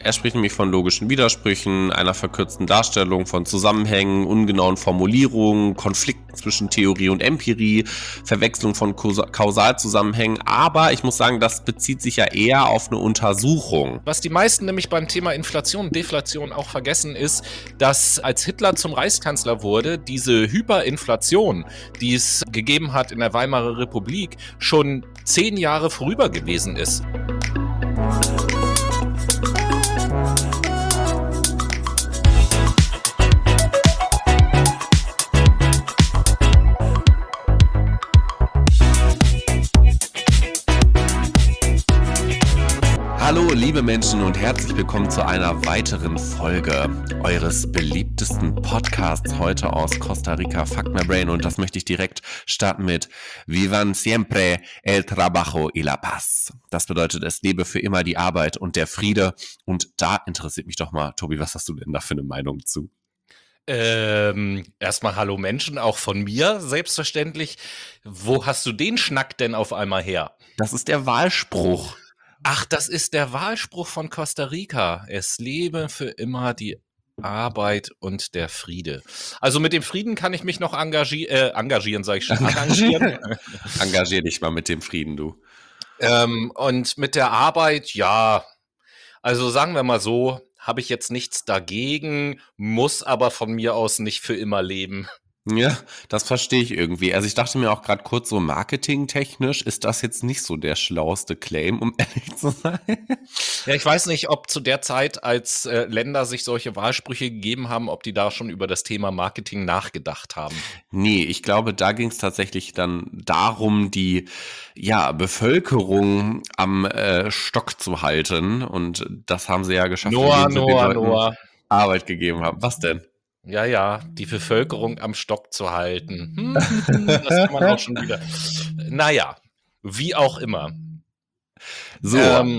Er spricht nämlich von logischen Widersprüchen, einer verkürzten Darstellung von Zusammenhängen, ungenauen Formulierungen, Konflikten zwischen Theorie und Empirie, Verwechslung von Kausalzusammenhängen. Aber ich muss sagen, das bezieht sich ja eher auf eine Untersuchung. Was die meisten nämlich beim Thema Inflation und Deflation auch vergessen ist, dass als Hitler zum Reichskanzler wurde, diese Hyperinflation, die es gegeben hat in der Weimarer Republik, schon 10 Jahre vorüber gewesen ist. Hallo liebe Menschen und herzlich willkommen zu einer weiteren Folge eures beliebtesten Podcasts heute aus Costa Rica, Fuck My Brain, und das möchte ich direkt starten mit Vivan siempre el trabajo y la paz. Das bedeutet, es lebe für immer die Arbeit und der Friede, und da interessiert mich doch mal, Tobi, was hast du denn da für eine Meinung zu? Erstmal hallo Menschen, auch von mir, selbstverständlich. Wo hast du den Schnack denn auf einmal her? Das ist der Wahlspruch. Ach, das ist der Wahlspruch von Costa Rica. Es lebe für immer die Arbeit und der Friede. Also mit dem Frieden kann ich mich noch engagieren, sage ich schon. Arrangieren. Engagier dich mal mit dem Frieden, du. Und mit der Arbeit, ja, also sagen wir mal so, habe ich jetzt nichts dagegen, muss aber von mir aus nicht für immer leben. Ja, das verstehe ich irgendwie. Also ich dachte mir auch gerade kurz, so marketingtechnisch ist das jetzt nicht so der schlauste Claim, um ehrlich zu sein. Ja, ich weiß nicht, ob zu der Zeit, als Länder sich solche Wahlsprüche gegeben haben, ob die da schon über das Thema Marketing nachgedacht haben. Nee, ich glaube, da ging es tatsächlich dann darum, die Bevölkerung am Stock zu halten. Und das haben sie ja geschafft, indem sie den Leuten Arbeit gegeben haben. Was denn? Ja, die Bevölkerung am Stock zu halten. Das kann man auch schon wieder. Naja, wie auch immer. So.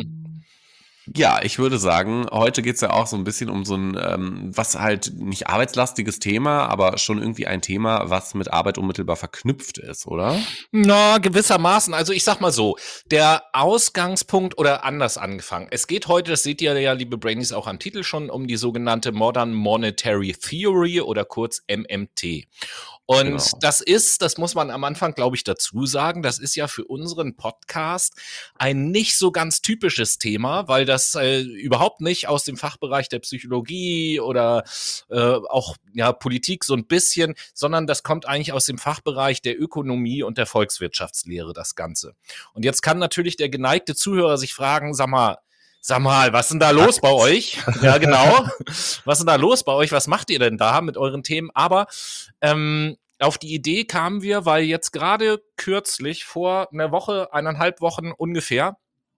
Ja, ich würde sagen, heute geht's ja auch so ein bisschen um so ein, was halt nicht arbeitslastiges Thema, aber schon irgendwie ein Thema, was mit Arbeit unmittelbar verknüpft ist, oder? Na, gewissermaßen. Also ich sag mal so, der Ausgangspunkt oder anders angefangen. Es geht heute, das seht ihr ja, liebe Brainies, auch am Titel schon, um die sogenannte Modern Monetary Theory oder kurz MMT. Und Genau. das muss man am Anfang, glaube ich, dazu sagen, das ist ja für unseren Podcast ein nicht so ganz typisches Thema, weil das überhaupt nicht aus dem Fachbereich der Psychologie oder auch Politik so ein bisschen, sondern das kommt eigentlich aus dem Fachbereich der Ökonomie und der Volkswirtschaftslehre, das Ganze. Und jetzt kann natürlich der geneigte Zuhörer sich fragen, sag mal, was ist denn da los bei euch? Ja, genau. Was ist denn da los bei euch? Was macht ihr denn da mit euren Themen? Aber auf die Idee kamen wir, weil jetzt gerade kürzlich vor einer Woche, 1,5 Wochen ungefähr,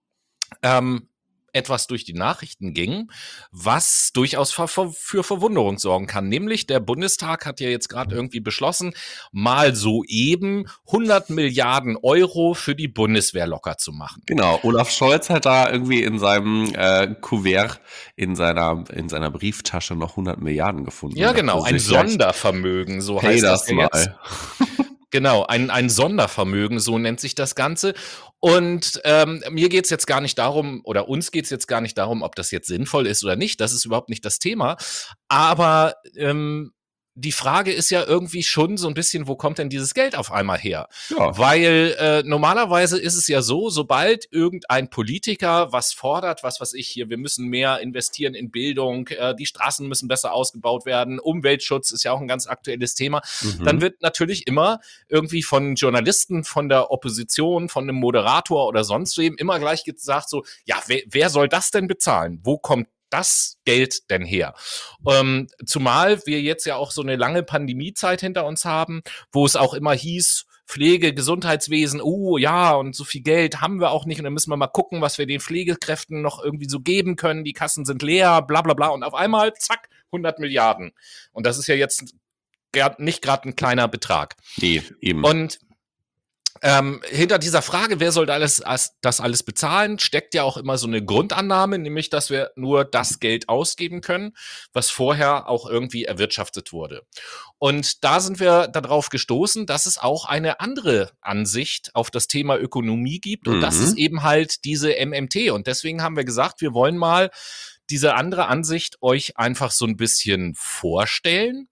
etwas durch die Nachrichten ging, was durchaus für Verwunderung sorgen kann. Nämlich der Bundestag hat ja jetzt gerade irgendwie beschlossen, mal soeben 100 Milliarden Euro für die Bundeswehr locker zu machen. Genau, Olaf Scholz hat da irgendwie in seinem Kuvert, in seiner Brieftasche noch 100 Milliarden gefunden. Ja, genau, ein Sondervermögen, so heißt das ja jetzt. Genau, ein Sondervermögen, so nennt sich das Ganze. Und mir geht's jetzt gar nicht darum, oder uns geht's jetzt gar nicht darum, ob das jetzt sinnvoll ist oder nicht. Das ist überhaupt nicht das Thema. Aber die Frage ist ja irgendwie schon so ein bisschen, wo kommt denn dieses Geld auf einmal her? Ja. Weil normalerweise ist es ja so, sobald irgendein Politiker was fordert, was weiß ich hier, wir müssen mehr investieren in Bildung, die Straßen müssen besser ausgebaut werden, Umweltschutz ist ja auch ein ganz aktuelles Thema, dann wird natürlich immer irgendwie von Journalisten, von der Opposition, von einem Moderator oder sonst wem immer gleich gesagt so, ja, wer soll das denn bezahlen? Wo kommt das Geld denn her? Zumal wir jetzt ja auch so eine lange Pandemiezeit hinter uns haben, wo es auch immer hieß, Pflege, Gesundheitswesen, und so viel Geld haben wir auch nicht, und dann müssen wir mal gucken, was wir den Pflegekräften noch irgendwie so geben können, die Kassen sind leer, bla bla bla, und auf einmal, zack, 100 Milliarden. Und das ist ja jetzt nicht gerade ein kleiner Betrag. Nee, eben. Und hinter dieser Frage, wer soll das alles bezahlen, steckt ja auch immer so eine Grundannahme, nämlich, dass wir nur das Geld ausgeben können, was vorher auch irgendwie erwirtschaftet wurde. Und da sind wir darauf gestoßen, dass es auch eine andere Ansicht auf das Thema Ökonomie gibt, und das ist eben halt diese MMT. Und deswegen haben wir gesagt, wir wollen mal diese andere Ansicht euch einfach so ein bisschen vorstellen,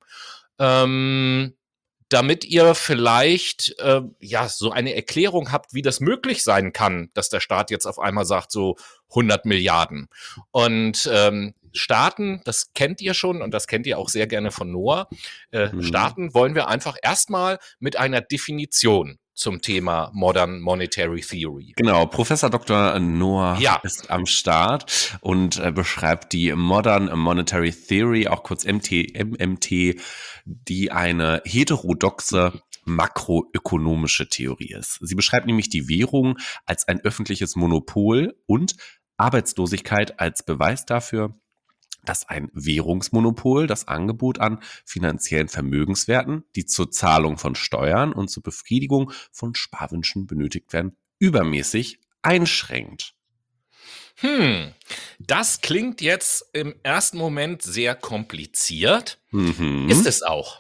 damit ihr vielleicht so eine Erklärung habt, wie das möglich sein kann, dass der Staat jetzt auf einmal sagt, so 100 Milliarden. Und Staaten, das kennt ihr schon und das kennt ihr auch sehr gerne von Noah, Staaten wollen wir einfach erstmal mit einer Definition zum Thema Modern Monetary Theory. Genau, Professor Dr. Noah ist am Start und beschreibt die Modern Monetary Theory, auch kurz MMT, die eine heterodoxe makroökonomische Theorie ist. Sie beschreibt nämlich die Währung als ein öffentliches Monopol und Arbeitslosigkeit als Beweis dafür, dass ein Währungsmonopol das Angebot an finanziellen Vermögenswerten, die zur Zahlung von Steuern und zur Befriedigung von Sparwünschen benötigt werden, übermäßig einschränkt. Das klingt jetzt im ersten Moment sehr kompliziert. Ist es auch.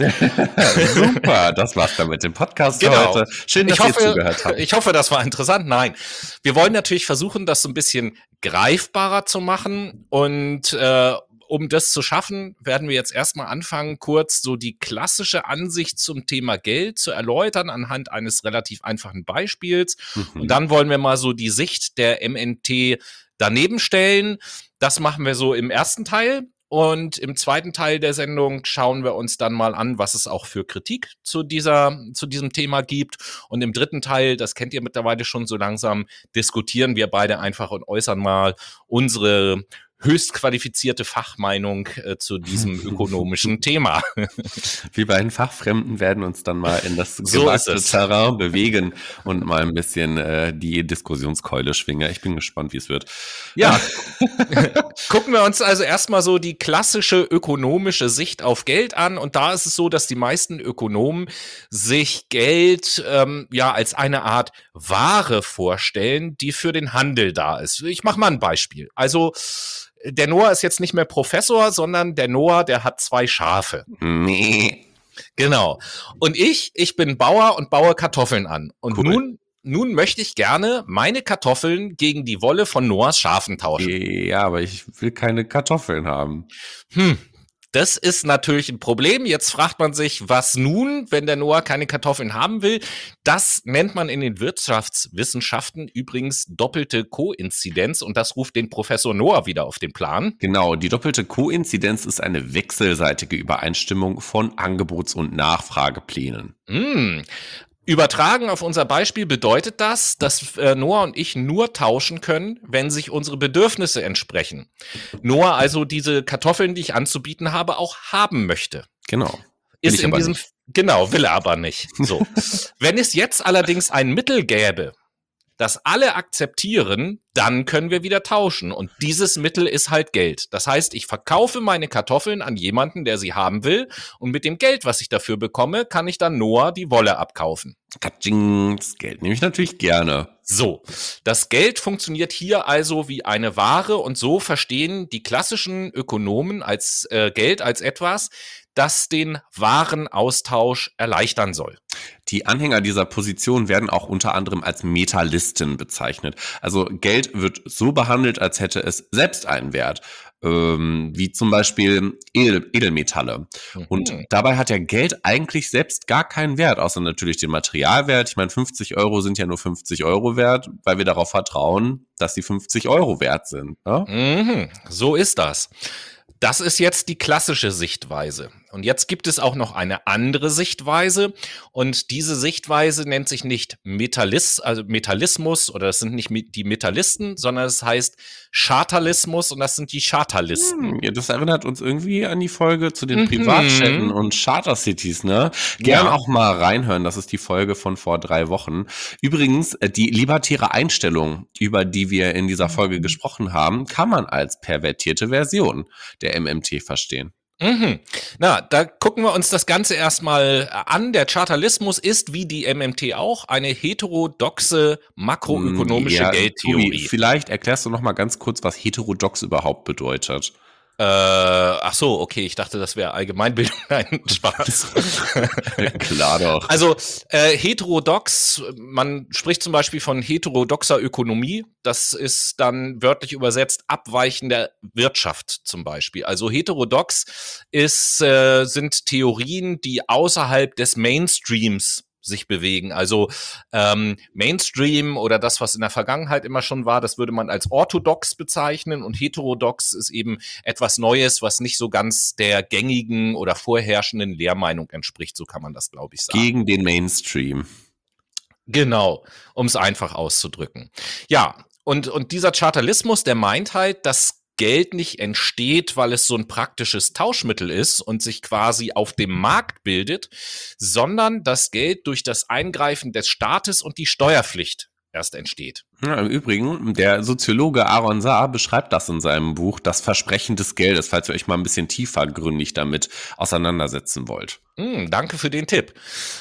Super, das war's dann mit dem Podcast heute. Schön, dass ihr zugehört habt. Ich hoffe, das war interessant. Nein, wir wollen natürlich versuchen, das so ein bisschen greifbarer zu machen und um das zu schaffen, werden wir jetzt erstmal anfangen, kurz so die klassische Ansicht zum Thema Geld zu erläutern anhand eines relativ einfachen Beispiels. Und dann wollen wir mal so die Sicht der MNT daneben stellen. Das machen wir so im ersten Teil. Und im zweiten Teil der Sendung schauen wir uns dann mal an, was es auch für Kritik zu diesem Thema gibt. Und im dritten Teil, das kennt ihr mittlerweile schon so langsam, diskutieren wir beide einfach und äußern mal unsere höchst qualifizierte Fachmeinung zu diesem ökonomischen Thema. Wir beiden Fachfremden werden uns dann mal in das gewagte Terrain bewegen und mal ein bisschen die Diskussionskeule schwingen. Ich bin gespannt, wie es wird. Ja, gucken wir uns also erstmal so die klassische ökonomische Sicht auf Geld an. Und da ist es so, dass die meisten Ökonomen sich Geld als eine Art Ware vorstellen, die für den Handel da ist. Ich mache mal ein Beispiel. Also der Noah ist jetzt nicht mehr Professor, sondern der Noah, der hat 2 Schafe. Nee. Genau. Und ich bin Bauer und baue Kartoffeln an. Und cool. Nun möchte ich gerne meine Kartoffeln gegen die Wolle von Noahs Schafen tauschen. Ja, aber ich will keine Kartoffeln haben. Das ist natürlich ein Problem. Jetzt fragt man sich, was nun, wenn der Noah keine Kartoffeln haben will? Das nennt man in den Wirtschaftswissenschaften übrigens doppelte Koinzidenz und das ruft den Professor Noah wieder auf den Plan. Genau, die doppelte Koinzidenz ist eine wechselseitige Übereinstimmung von Angebots- und Nachfrageplänen. Übertragen auf unser Beispiel bedeutet das, dass Noah und ich nur tauschen können, wenn sich unsere Bedürfnisse entsprechen. Noah also diese Kartoffeln, die ich anzubieten habe, auch haben möchte. Genau. Will er aber nicht. So. Wenn es jetzt allerdings ein Mittel gäbe, das alle akzeptieren, dann können wir wieder tauschen. Und dieses Mittel ist halt Geld. Das heißt, ich verkaufe meine Kartoffeln an jemanden, der sie haben will. Und mit dem Geld, was ich dafür bekomme, kann ich dann Noah die Wolle abkaufen. Das Geld nehme ich natürlich gerne. So, das Geld funktioniert hier also wie eine Ware. Und so verstehen die klassischen Ökonomen als Geld als etwas, das den Warenaustausch erleichtern soll. Die Anhänger dieser Position werden auch unter anderem als Metallisten bezeichnet. Also Geld wird so behandelt, als hätte es selbst einen Wert, wie zum Beispiel Edelmetalle. Und dabei hat ja Geld eigentlich selbst gar keinen Wert, außer natürlich den Materialwert. Ich meine, 50 Euro sind ja nur 50 Euro wert, weil wir darauf vertrauen, dass sie 50 Euro wert sind. Ne? So ist das. Das ist jetzt die klassische Sichtweise. Und jetzt gibt es auch noch eine andere Sichtweise. Und diese Sichtweise nennt sich nicht Metallismus oder das sind nicht die Metallisten, sondern es heißt Chartalismus und das sind die Chartalisten. Ja, das erinnert uns irgendwie an die Folge zu den Privatstädten und Chartercities, ne? Gern auch mal reinhören. Das ist die Folge von vor 3 Wochen. Übrigens, die libertäre Einstellung, über die wir in dieser Folge gesprochen haben, kann man als pervertierte Version der MMT verstehen. Na, da gucken wir uns das Ganze erstmal an. Der Chartalismus ist, wie die MMT auch, eine heterodoxe makroökonomische Geldtheorie. Tobi, vielleicht erklärst du noch mal ganz kurz, was heterodox überhaupt bedeutet. Ach so, okay, ich dachte, das wäre Allgemeinbildung. Nein, Spaß. Klar doch. Also heterodox, man spricht zum Beispiel von heterodoxer Ökonomie. Das ist dann wörtlich übersetzt abweichender Wirtschaft zum Beispiel. Also heterodox sind Theorien, die außerhalb des Mainstreams sich bewegen. Also Mainstream oder das, was in der Vergangenheit immer schon war, das würde man als orthodox bezeichnen, und heterodox ist eben etwas Neues, was nicht so ganz der gängigen oder vorherrschenden Lehrmeinung entspricht, so kann man das, glaube ich, sagen. Gegen den Mainstream. Genau, um es einfach auszudrücken. Ja, und dieser Chartalismus, der meint halt, dass Geld nicht entsteht, weil es so ein praktisches Tauschmittel ist und sich quasi auf dem Markt bildet, sondern das Geld durch das Eingreifen des Staates und die Steuerpflicht erst entsteht. Ja, im Übrigen, der Soziologe Aaron Saar beschreibt das in seinem Buch Das Versprechen des Geldes, falls ihr euch mal ein bisschen tiefergründig damit auseinandersetzen wollt. Danke für den Tipp.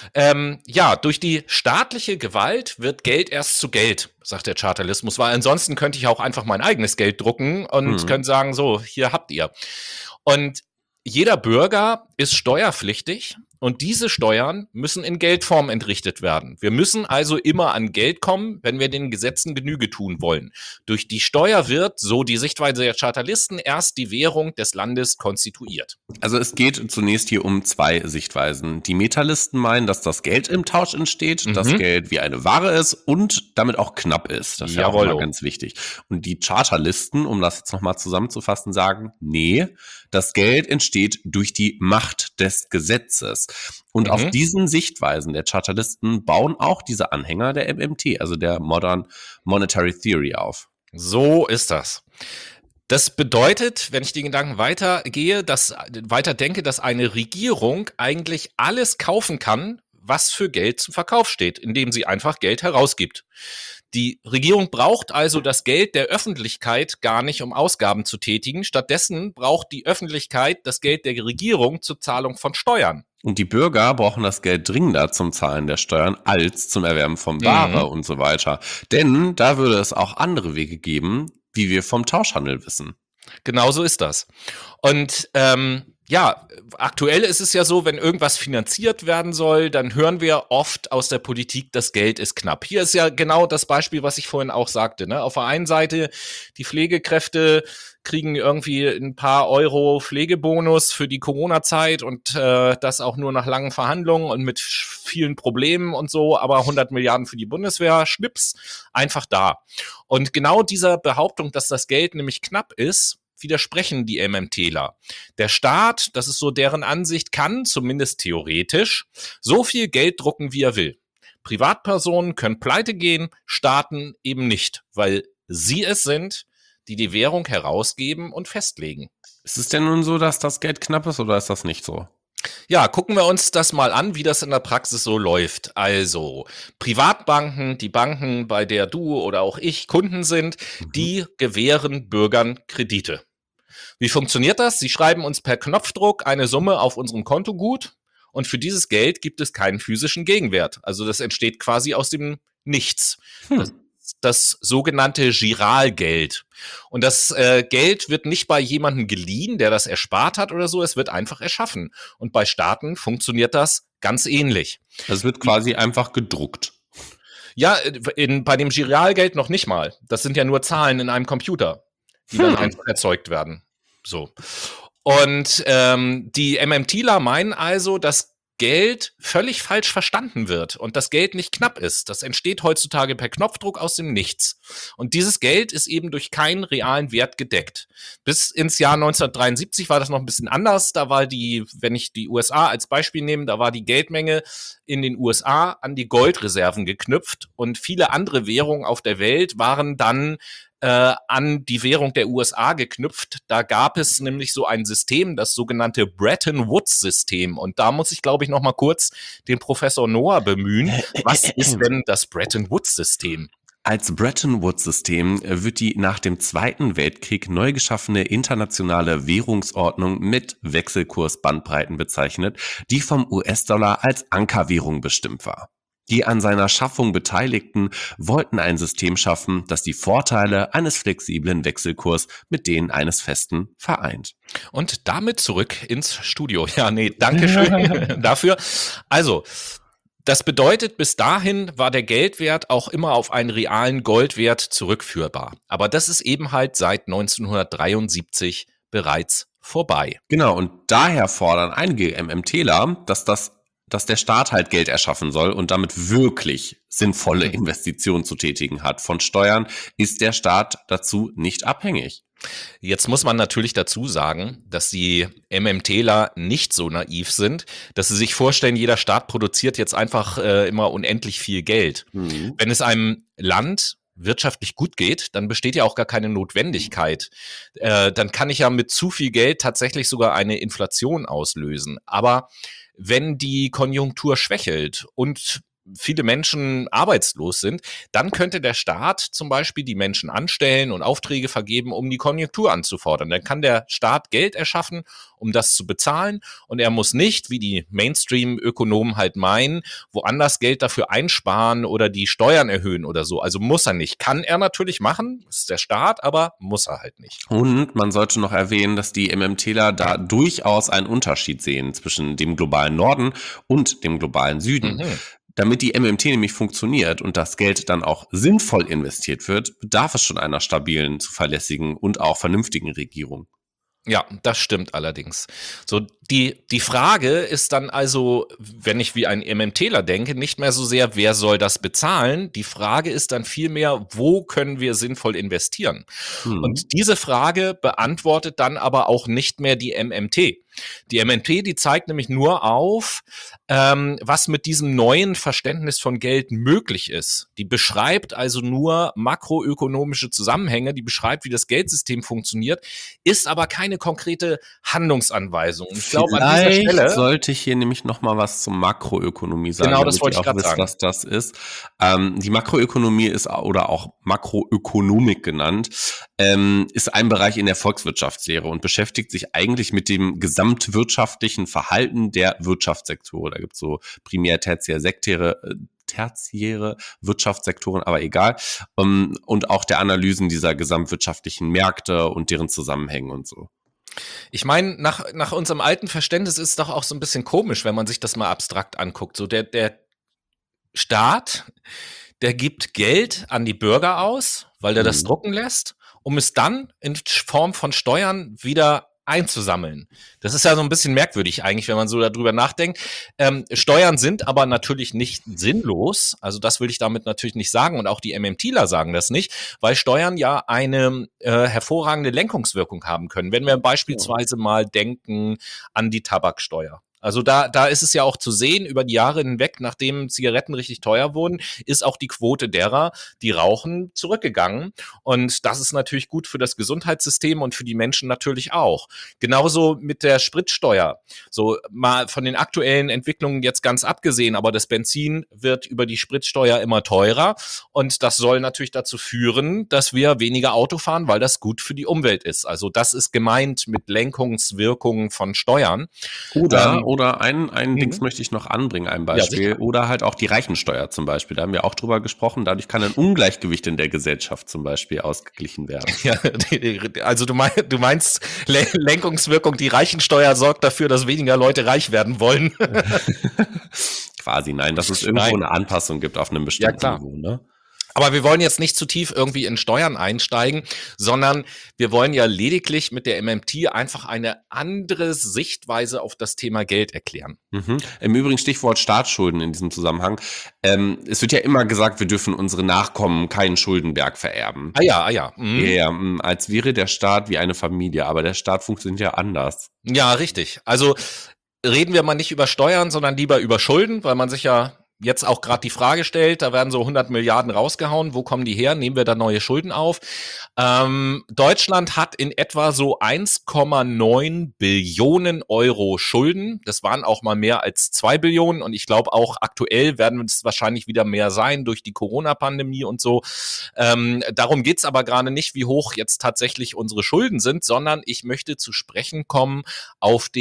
Ja, durch die staatliche Gewalt wird Geld erst zu Geld, sagt der Chartalismus, weil ansonsten könnte ich auch einfach mein eigenes Geld drucken und könnte sagen, so, hier habt ihr. Und jeder Bürger ist steuerpflichtig und diese Steuern müssen in Geldform entrichtet werden. Wir müssen also immer an Geld kommen, wenn wir den Gesetzen Genüge tun wollen. Durch die Steuer wird, so die Sichtweise der Chartalisten, erst die Währung des Landes konstituiert. Also es geht zunächst hier um zwei Sichtweisen. Die Metalisten meinen, dass das Geld im Tausch entsteht, das Geld wie eine Ware ist und damit auch knapp ist. Das ist ja auch immer ganz wichtig. Und die Chartalisten, um das jetzt nochmal zusammenzufassen, sagen, nee, das Geld entsteht durch die Macht des Gesetzes. Und auf diesen Sichtweisen der Chartalisten bauen auch diese Anhänger der MMT, also der Modern Monetary Theory, auf. So ist das. Das bedeutet, wenn ich den Gedanken weiterdenke, dass eine Regierung eigentlich alles kaufen kann, was für Geld zum Verkauf steht, indem sie einfach Geld herausgibt. Die Regierung braucht also das Geld der Öffentlichkeit gar nicht, um Ausgaben zu tätigen. Stattdessen braucht die Öffentlichkeit das Geld der Regierung zur Zahlung von Steuern. Und die Bürger brauchen das Geld dringender zum Zahlen der Steuern als zum Erwerben von Ware und so weiter. Denn da würde es auch andere Wege geben, wie wir vom Tauschhandel wissen. Genau so ist das. Und ja, aktuell ist es ja so, wenn irgendwas finanziert werden soll, dann hören wir oft aus der Politik, das Geld ist knapp. Hier ist ja genau das Beispiel, was ich vorhin auch sagte. Ne? Auf der einen Seite, die Pflegekräfte kriegen irgendwie ein paar Euro Pflegebonus für die Corona-Zeit und das auch nur nach langen Verhandlungen und mit vielen Problemen und so, aber 100 Milliarden für die Bundeswehr, Schnips, einfach da. Und genau dieser Behauptung, dass das Geld nämlich knapp ist, widersprechen die MMTler. Der Staat, das ist so deren Ansicht, kann zumindest theoretisch so viel Geld drucken, wie er will. Privatpersonen können pleite gehen, Staaten eben nicht, weil sie es sind, die die Währung herausgeben und festlegen. Ist es denn nun so, dass das Geld knapp ist oder ist das nicht so? Ja, gucken wir uns das mal an, wie das in der Praxis so läuft. Also Privatbanken, die Banken, bei der du oder auch ich Kunden sind, die gewähren Bürgern Kredite. Wie funktioniert das? Sie schreiben uns per Knopfdruck eine Summe auf unserem Kontogut und für dieses Geld gibt es keinen physischen Gegenwert. Also das entsteht quasi aus dem Nichts. Das sogenannte Giralgeld. Und das Geld wird nicht bei jemandem geliehen, der das erspart hat oder so, es wird einfach erschaffen. Und bei Staaten funktioniert das ganz ähnlich. Das wird quasi einfach gedruckt. Ja, bei dem Giralgeld noch nicht mal. Das sind ja nur Zahlen in einem Computer, die dann einfach erzeugt werden. So. Und die MMTler meinen also, dass Geld völlig falsch verstanden wird und das Geld nicht knapp ist. Das entsteht heutzutage per Knopfdruck aus dem Nichts. Und dieses Geld ist eben durch keinen realen Wert gedeckt. Bis ins Jahr 1973 war das noch ein bisschen anders. Da war wenn ich die USA als Beispiel nehme, da war die Geldmenge in den USA an die Goldreserven geknüpft und viele andere Währungen auf der Welt waren dann an die Währung der USA geknüpft. Da gab es nämlich so ein System, das sogenannte Bretton Woods-System. Und da muss ich, glaube ich, noch mal kurz den Professor Noah bemühen. Was ist denn das Bretton Woods-System? Als Bretton Woods-System wird die nach dem Zweiten Weltkrieg neu geschaffene internationale Währungsordnung mit Wechselkursbandbreiten bezeichnet, die vom US-Dollar als Ankerwährung bestimmt war. Die an seiner Schaffung Beteiligten wollten ein System schaffen, das die Vorteile eines flexiblen Wechselkurs mit denen eines festen vereint. Und damit zurück ins Studio. Ja, nee, danke schön dafür. Also, das bedeutet, bis dahin war der Geldwert auch immer auf einen realen Goldwert zurückführbar. Aber das ist eben halt seit 1973 bereits vorbei. Genau, und daher fordern einige MMTler, dass der Staat halt Geld erschaffen soll und damit wirklich sinnvolle Investitionen zu tätigen hat. Von Steuern ist der Staat dazu nicht abhängig. Jetzt muss man natürlich dazu sagen, dass die MMTler nicht so naiv sind, dass sie sich vorstellen, jeder Staat produziert jetzt einfach immer unendlich viel Geld. Wenn es einem Land wirtschaftlich gut geht, dann besteht ja auch gar keine Notwendigkeit. Dann kann ich ja mit zu viel Geld tatsächlich sogar eine Inflation auslösen. Aber wenn die Konjunktur schwächelt und viele Menschen arbeitslos sind, dann könnte der Staat zum Beispiel die Menschen anstellen und Aufträge vergeben, um die Konjunktur anzufordern. Dann kann der Staat Geld erschaffen, um das zu bezahlen, und er muss nicht, wie die Mainstream-Ökonomen halt meinen, woanders Geld dafür einsparen oder die Steuern erhöhen oder so. Also muss er nicht. Kann er natürlich machen, ist der Staat, aber muss er halt nicht. Und man sollte noch erwähnen, dass die MMTler da durchaus einen Unterschied sehen zwischen dem globalen Norden und dem globalen Süden. Damit die MMT nämlich funktioniert und das Geld dann auch sinnvoll investiert wird, bedarf es schon einer stabilen, zuverlässigen und auch vernünftigen Regierung. Ja, das stimmt allerdings. So, die Frage ist dann also, wenn ich wie ein MMTler denke, nicht mehr so sehr, wer soll das bezahlen? Die Frage ist dann vielmehr, wo können wir sinnvoll investieren? Und diese Frage beantwortet dann aber auch nicht mehr die MMT. Die MMT, die zeigt nämlich nur auf, was mit diesem neuen Verständnis von Geld möglich ist. Die beschreibt also nur makroökonomische Zusammenhänge, die beschreibt, wie das Geldsystem funktioniert, ist aber keine konkrete Handlungsanweisung. Ich glaube, an dieser Stelle sollte ich hier nämlich noch mal was zur Makroökonomie sagen, genau, das wollte ich auch wisst, was das ist. Die Makroökonomie ist, oder auch Makroökonomik genannt, ist ein Bereich in der Volkswirtschaftslehre und beschäftigt sich eigentlich mit dem gesamtwirtschaftlichen Verhalten der Wirtschaftssektoren. Da gibt es so primär, tertiäre Wirtschaftssektoren, aber egal. Und auch der Analysen dieser gesamtwirtschaftlichen Märkte und deren Zusammenhänge und so. Ich meine, nach unserem alten Verständnis ist es doch auch so ein bisschen komisch, wenn man sich das mal abstrakt anguckt. So der Staat, der gibt Geld an die Bürger aus, weil der das drucken lässt, um es dann in Form von Steuern wieder einzusammeln. Das ist ja so ein bisschen merkwürdig eigentlich, wenn man so darüber nachdenkt. Steuern sind aber natürlich nicht sinnlos. Also das will ich damit natürlich nicht sagen. Und auch die MMTler sagen das nicht, weil Steuern ja eine hervorragende Lenkungswirkung haben können. Wenn wir beispielsweise mal denken an die Tabaksteuer. Also da ist es ja auch zu sehen, über die Jahre hinweg, nachdem Zigaretten richtig teuer wurden, ist auch die Quote derer, die rauchen, zurückgegangen. Und das ist natürlich gut für das Gesundheitssystem und für die Menschen natürlich auch. Genauso mit der Spritsteuer. So mal von den aktuellen Entwicklungen jetzt ganz abgesehen, aber das Benzin wird über die Spritsteuer immer teurer. Und das soll natürlich dazu führen, dass wir weniger Auto fahren, weil das gut für die Umwelt ist. Also das ist gemeint mit Lenkungswirkungen von Steuern. Oder ein Dings möchte ich noch anbringen, ein Beispiel. Ja, oder halt auch die Reichensteuer zum Beispiel. Da haben wir auch drüber gesprochen. Dadurch kann ein Ungleichgewicht in der Gesellschaft zum Beispiel ausgeglichen werden. Ja, also du meinst Lenkungswirkung, die Reichensteuer sorgt dafür, dass weniger Leute reich werden wollen. Quasi, nein, dass es irgendwo eine Anpassung gibt auf einem bestimmten Niveau, ne? Aber wir wollen jetzt nicht zu tief irgendwie in Steuern einsteigen, sondern wir wollen ja lediglich mit der MMT einfach eine andere Sichtweise auf das Thema Geld erklären. Im Übrigen Stichwort Staatsschulden in diesem Zusammenhang. Es wird ja immer gesagt, wir dürfen unsere Nachkommen keinen Schuldenberg vererben. Ja. Ja, als wäre der Staat wie eine Familie, aber der Staat funktioniert ja anders. Ja, richtig. Also reden wir mal nicht über Steuern, sondern lieber über Schulden, weil man sich ja jetzt auch gerade die Frage stellt, da werden so 100 Milliarden rausgehauen, wo kommen die her? Nehmen wir da neue Schulden auf? Deutschland hat in etwa so 1,9 Billionen Euro Schulden. Das waren auch mal mehr als 2 Billionen und ich glaube auch aktuell werden es wahrscheinlich wieder mehr sein durch die Corona-Pandemie und so. Darum geht's aber gerade nicht, wie hoch jetzt tatsächlich unsere Schulden sind, sondern ich möchte zu sprechen kommen auf den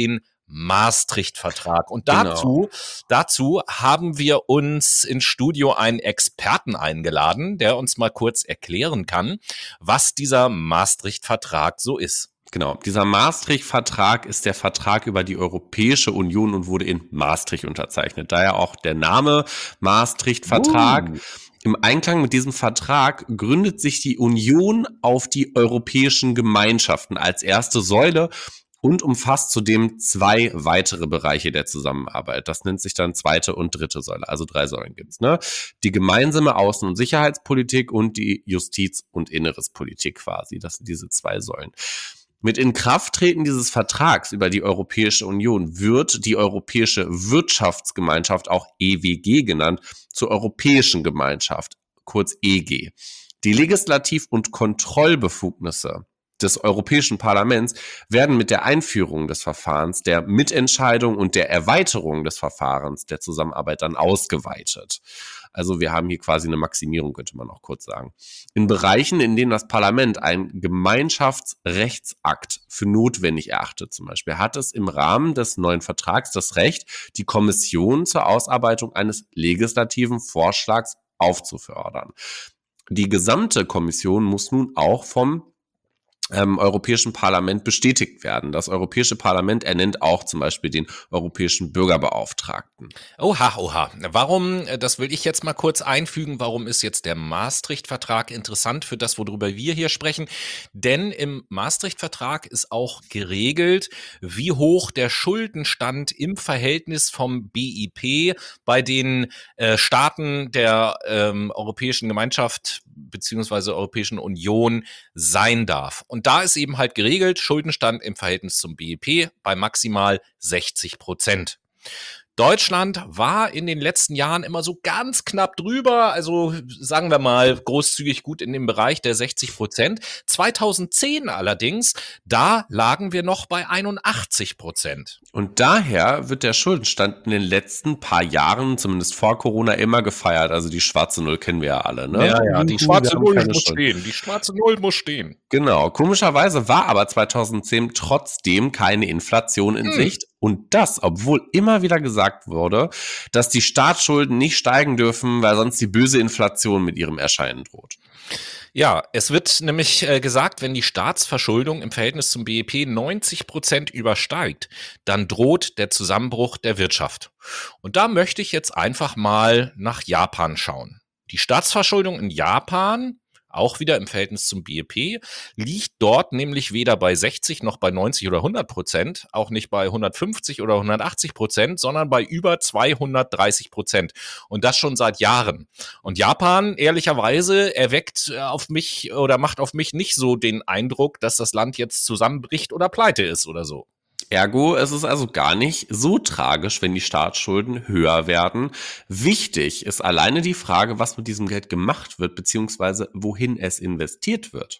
Maastricht-Vertrag. Und Genau. dazu haben wir uns ins Studio einen Experten eingeladen, der uns mal kurz erklären kann, was dieser Maastricht-Vertrag so ist. Genau, dieser Maastricht-Vertrag ist der Vertrag über die Europäische Union und wurde in Maastricht unterzeichnet. Daher auch der Name Maastricht-Vertrag. Im Einklang mit diesem Vertrag gründet sich die Union auf die europäischen Gemeinschaften als erste Säule und umfasst zudem 2 weitere Bereiche der Zusammenarbeit. Das nennt sich dann zweite und dritte Säule, also 3 Säulen gibt's, ne? Die gemeinsame Außen- und Sicherheitspolitik und die Justiz- und Innerespolitik quasi. Das sind diese 2 Säulen. Mit Inkrafttreten dieses Vertrags über die Europäische Union wird die Europäische Wirtschaftsgemeinschaft, auch EWG genannt, zur Europäischen Gemeinschaft, kurz EG. Die Legislativ- und Kontrollbefugnisse des Europäischen Parlaments werden mit der Einführung des Verfahrens, der Mitentscheidung und der Erweiterung des Verfahrens der Zusammenarbeit dann ausgeweitet. Also wir haben hier quasi eine Maximierung, könnte man auch kurz sagen. In Bereichen, in denen das Parlament einen Gemeinschaftsrechtsakt für notwendig erachtet, zum Beispiel, hat es im Rahmen des neuen Vertrags das Recht, die Kommission zur Ausarbeitung eines legislativen Vorschlags aufzufordern. Die gesamte Kommission muss nun auch vom Europäischen Parlament bestätigt werden. Das Europäische Parlament ernennt auch zum Beispiel den Europäischen Bürgerbeauftragten. Oha. Warum, das will ich jetzt mal kurz einfügen, warum ist jetzt der Maastricht-Vertrag interessant für das, worüber wir hier sprechen? Denn im Maastricht-Vertrag ist auch geregelt, wie hoch der Schuldenstand im Verhältnis vom BIP bei den Staaten der Europäischen Gemeinschaft beziehungsweise Europäischen Union sein darf. Und da ist eben halt geregelt, Schuldenstand im Verhältnis zum BIP bei maximal 60%. Deutschland war in den letzten Jahren immer so ganz knapp drüber, also sagen wir mal großzügig gut in dem Bereich der 60%. 2010 allerdings, da lagen wir noch bei 81%. Und daher wird der Schuldenstand in den letzten paar Jahren, zumindest vor Corona, immer gefeiert. Also die schwarze Null kennen wir ja alle, ne? Ja, die schwarze Null muss stehen. Die schwarze Null muss stehen. Genau. Komischerweise war aber 2010 trotzdem keine Inflation in Sicht. Und das, obwohl immer wieder gesagt wurde, dass die Staatsschulden nicht steigen dürfen, weil sonst die böse Inflation mit ihrem Erscheinen droht. Ja, es wird nämlich gesagt, wenn die Staatsverschuldung im Verhältnis zum BIP 90% übersteigt, dann droht der Zusammenbruch der Wirtschaft. Und da möchte ich jetzt einfach mal nach Japan schauen. Die Staatsverschuldung in Japan, auch wieder im Verhältnis zum BIP, liegt dort nämlich weder bei 60 noch bei 90 oder 100%, auch nicht bei 150 oder 180%, sondern bei über 230%. Und das schon seit Jahren. Und Japan, ehrlicherweise, erweckt auf mich oder macht auf mich nicht so den Eindruck, dass das Land jetzt zusammenbricht oder pleite ist oder so. Ergo, es ist also gar nicht so tragisch, wenn die Staatsschulden höher werden. Wichtig ist alleine die Frage, was mit diesem Geld gemacht wird, beziehungsweise wohin es investiert wird.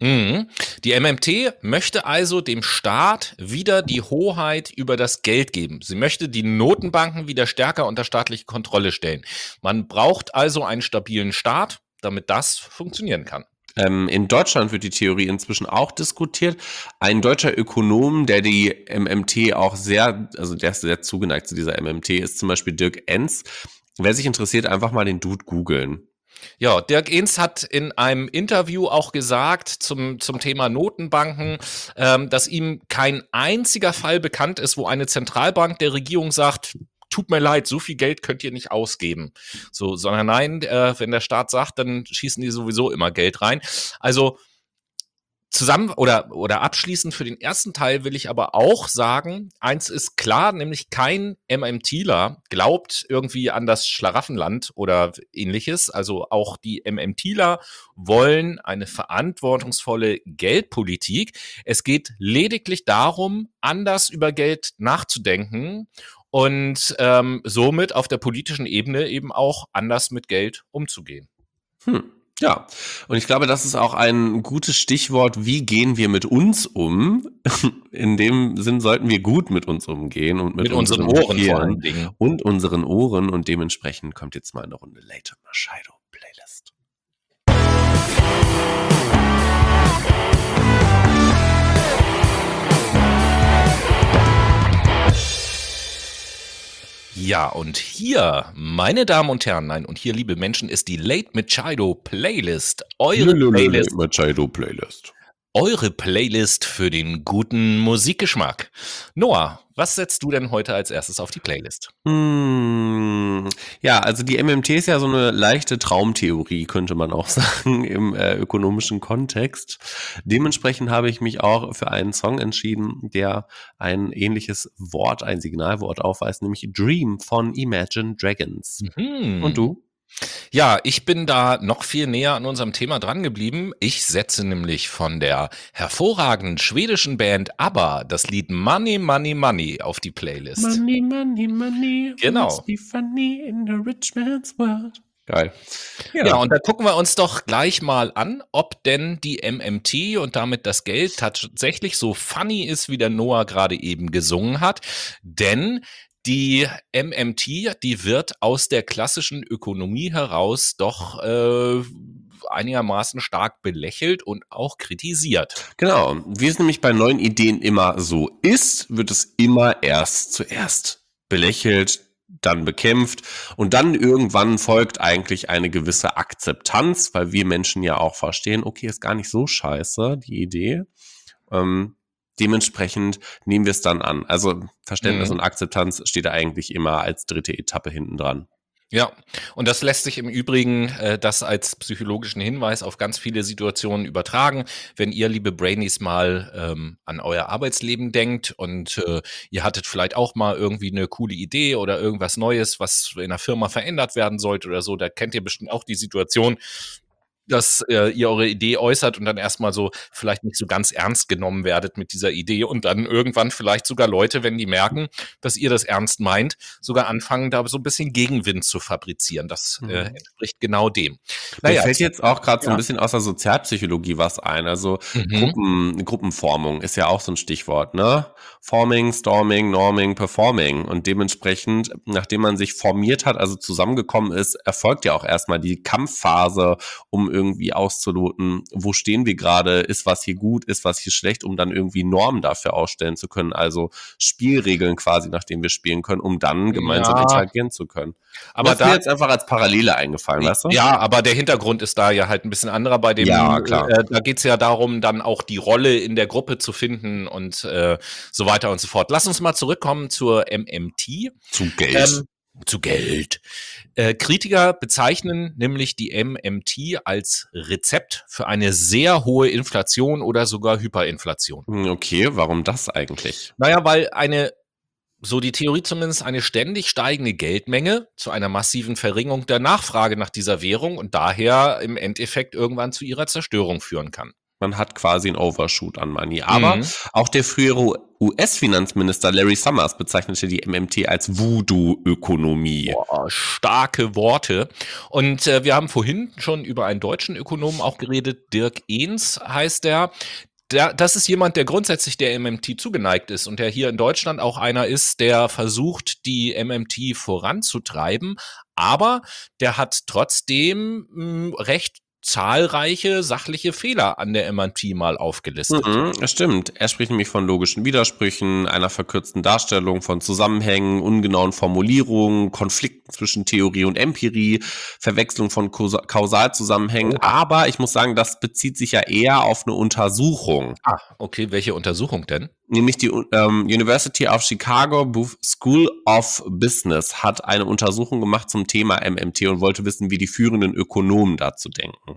Die MMT möchte also dem Staat wieder die Hoheit über das Geld geben. Sie möchte die Notenbanken wieder stärker unter staatliche Kontrolle stellen. Man braucht also einen stabilen Staat, damit das funktionieren kann. In Deutschland wird die Theorie inzwischen auch diskutiert. Ein deutscher Ökonom, der die MMT auch der ist sehr zugeneigt zu dieser MMT, ist zum Beispiel Dirk Enz. Wer sich interessiert, einfach mal den Dude googeln. Ja, Dirk Enz hat in einem Interview auch gesagt zum Thema Notenbanken, dass ihm kein einziger Fall bekannt ist, wo eine Zentralbank der Regierung sagt, tut mir leid, so viel Geld könnt ihr nicht ausgeben. So, sondern nein, wenn der Staat sagt, dann schießen die sowieso immer Geld rein. Also zusammen oder abschließend für den ersten Teil will ich aber auch sagen, eins ist klar, nämlich kein MMTler glaubt irgendwie an das Schlaraffenland oder ähnliches. Also auch die MMTler wollen eine verantwortungsvolle Geldpolitik. Es geht lediglich darum, anders über Geld nachzudenken und somit auf der politischen Ebene eben auch anders mit Geld umzugehen. Ja, und ich glaube, das ist auch ein gutes Stichwort, wie gehen wir mit uns um? In dem Sinn sollten wir gut mit uns umgehen und mit unseren Ohren vor allen Dingen. Und unseren Ohren, und dementsprechend kommt jetzt mal eine Runde Late Machado Playlist. Ja, und hier, meine Damen und Herren, nein, und hier, liebe Menschen, ist die Late Machado Playlist. Late Machado Playlist. Eure Playlist für den guten Musikgeschmack. Noah, was setzt du denn heute als erstes auf die Playlist? Ja, also die MMT ist ja so eine leichte Traumtheorie, könnte man auch sagen, im ökonomischen Kontext. Dementsprechend habe ich mich auch für einen Song entschieden, der ein ähnliches Wort, ein Signalwort aufweist, nämlich Dream von Imagine Dragons. Und du? Ja, ich bin da noch viel näher an unserem Thema dran geblieben. Ich setze nämlich von der hervorragenden schwedischen Band ABBA das Lied Money, Money, Money auf die Playlist. Money, money, money. Genau. Must be funny in the rich man's world. Geil. Ja, und da gucken wir uns doch gleich mal an, ob denn die MMT und damit das Geld tatsächlich so funny ist, wie der Noah gerade eben gesungen hat. Denn die MMT, die wird aus der klassischen Ökonomie heraus doch einigermaßen stark belächelt und auch kritisiert. Genau. Wie es nämlich bei neuen Ideen immer so ist, wird es immer zuerst belächelt, dann bekämpft und dann irgendwann folgt eigentlich eine gewisse Akzeptanz, weil wir Menschen ja auch verstehen, okay, ist gar nicht so scheiße, die Idee. Dementsprechend nehmen wir es dann an. Also Verständnis und Akzeptanz steht da eigentlich immer als dritte Etappe hinten dran. Ja, und das lässt sich im Übrigen das als psychologischen Hinweis auf ganz viele Situationen übertragen. Wenn ihr, liebe Brainies, mal an euer Arbeitsleben denkt und ihr hattet vielleicht auch mal irgendwie eine coole Idee oder irgendwas Neues, was in der Firma verändert werden sollte oder so, da kennt ihr bestimmt auch die Situation, dass ihr eure Idee äußert und dann erstmal so vielleicht nicht so ganz ernst genommen werdet mit dieser Idee und dann irgendwann vielleicht sogar Leute, wenn die merken, dass ihr das ernst meint, sogar anfangen, da so ein bisschen Gegenwind zu fabrizieren. Das entspricht genau dem. Mir fällt jetzt auch gerade so ein bisschen aus der Sozialpsychologie was ein. Also Gruppenformung ist ja auch so ein Stichwort, ne? Forming, Storming, Norming, Performing. Und dementsprechend, nachdem man sich formiert hat, also zusammengekommen ist, erfolgt ja auch erstmal die Kampfphase, um irgendwie auszuloten, wo stehen wir gerade, ist was hier gut, ist was hier schlecht, um dann irgendwie Normen dafür ausstellen zu können, also Spielregeln quasi, nach denen wir spielen können, um dann gemeinsam interagieren zu können. Aber das ist mir jetzt einfach als Parallele eingefallen, weißt du? Ja, aber der Hintergrund ist da ja halt ein bisschen anderer bei dem. Ja, klar. Da geht's ja darum, dann auch die Rolle in der Gruppe zu finden und so weiter und so fort. Lass uns mal zurückkommen zur MMT. Zu Geld. Kritiker bezeichnen nämlich die MMT als Rezept für eine sehr hohe Inflation oder sogar Hyperinflation. Okay, warum das eigentlich? Naja, weil so die Theorie zumindest, eine ständig steigende Geldmenge zu einer massiven Verringerung der Nachfrage nach dieser Währung und daher im Endeffekt irgendwann zu ihrer Zerstörung führen kann. Man hat quasi einen Overshoot an Money. Aber auch der frühere US-Finanzminister Larry Summers bezeichnete die MMT als Voodoo-Ökonomie. Boah, starke Worte. Und wir haben vorhin schon über einen deutschen Ökonomen auch geredet. Dirk Ehns heißt der. Das ist jemand, der grundsätzlich der MMT zugeneigt ist und der hier in Deutschland auch einer ist, der versucht, die MMT voranzutreiben. Aber der hat trotzdem recht zahlreiche sachliche Fehler an der MMT mal aufgelistet. Das stimmt. Er spricht nämlich von logischen Widersprüchen, einer verkürzten Darstellung von Zusammenhängen, ungenauen Formulierungen, Konflikten zwischen Theorie und Empirie, Verwechslung von Kausalzusammenhängen. Aber ich muss sagen, das bezieht sich ja eher auf eine Untersuchung. Ah, okay. Welche Untersuchung denn? Nämlich die University of Chicago Booth School of Business hat eine Untersuchung gemacht zum Thema MMT und wollte wissen, wie die führenden Ökonomen dazu denken.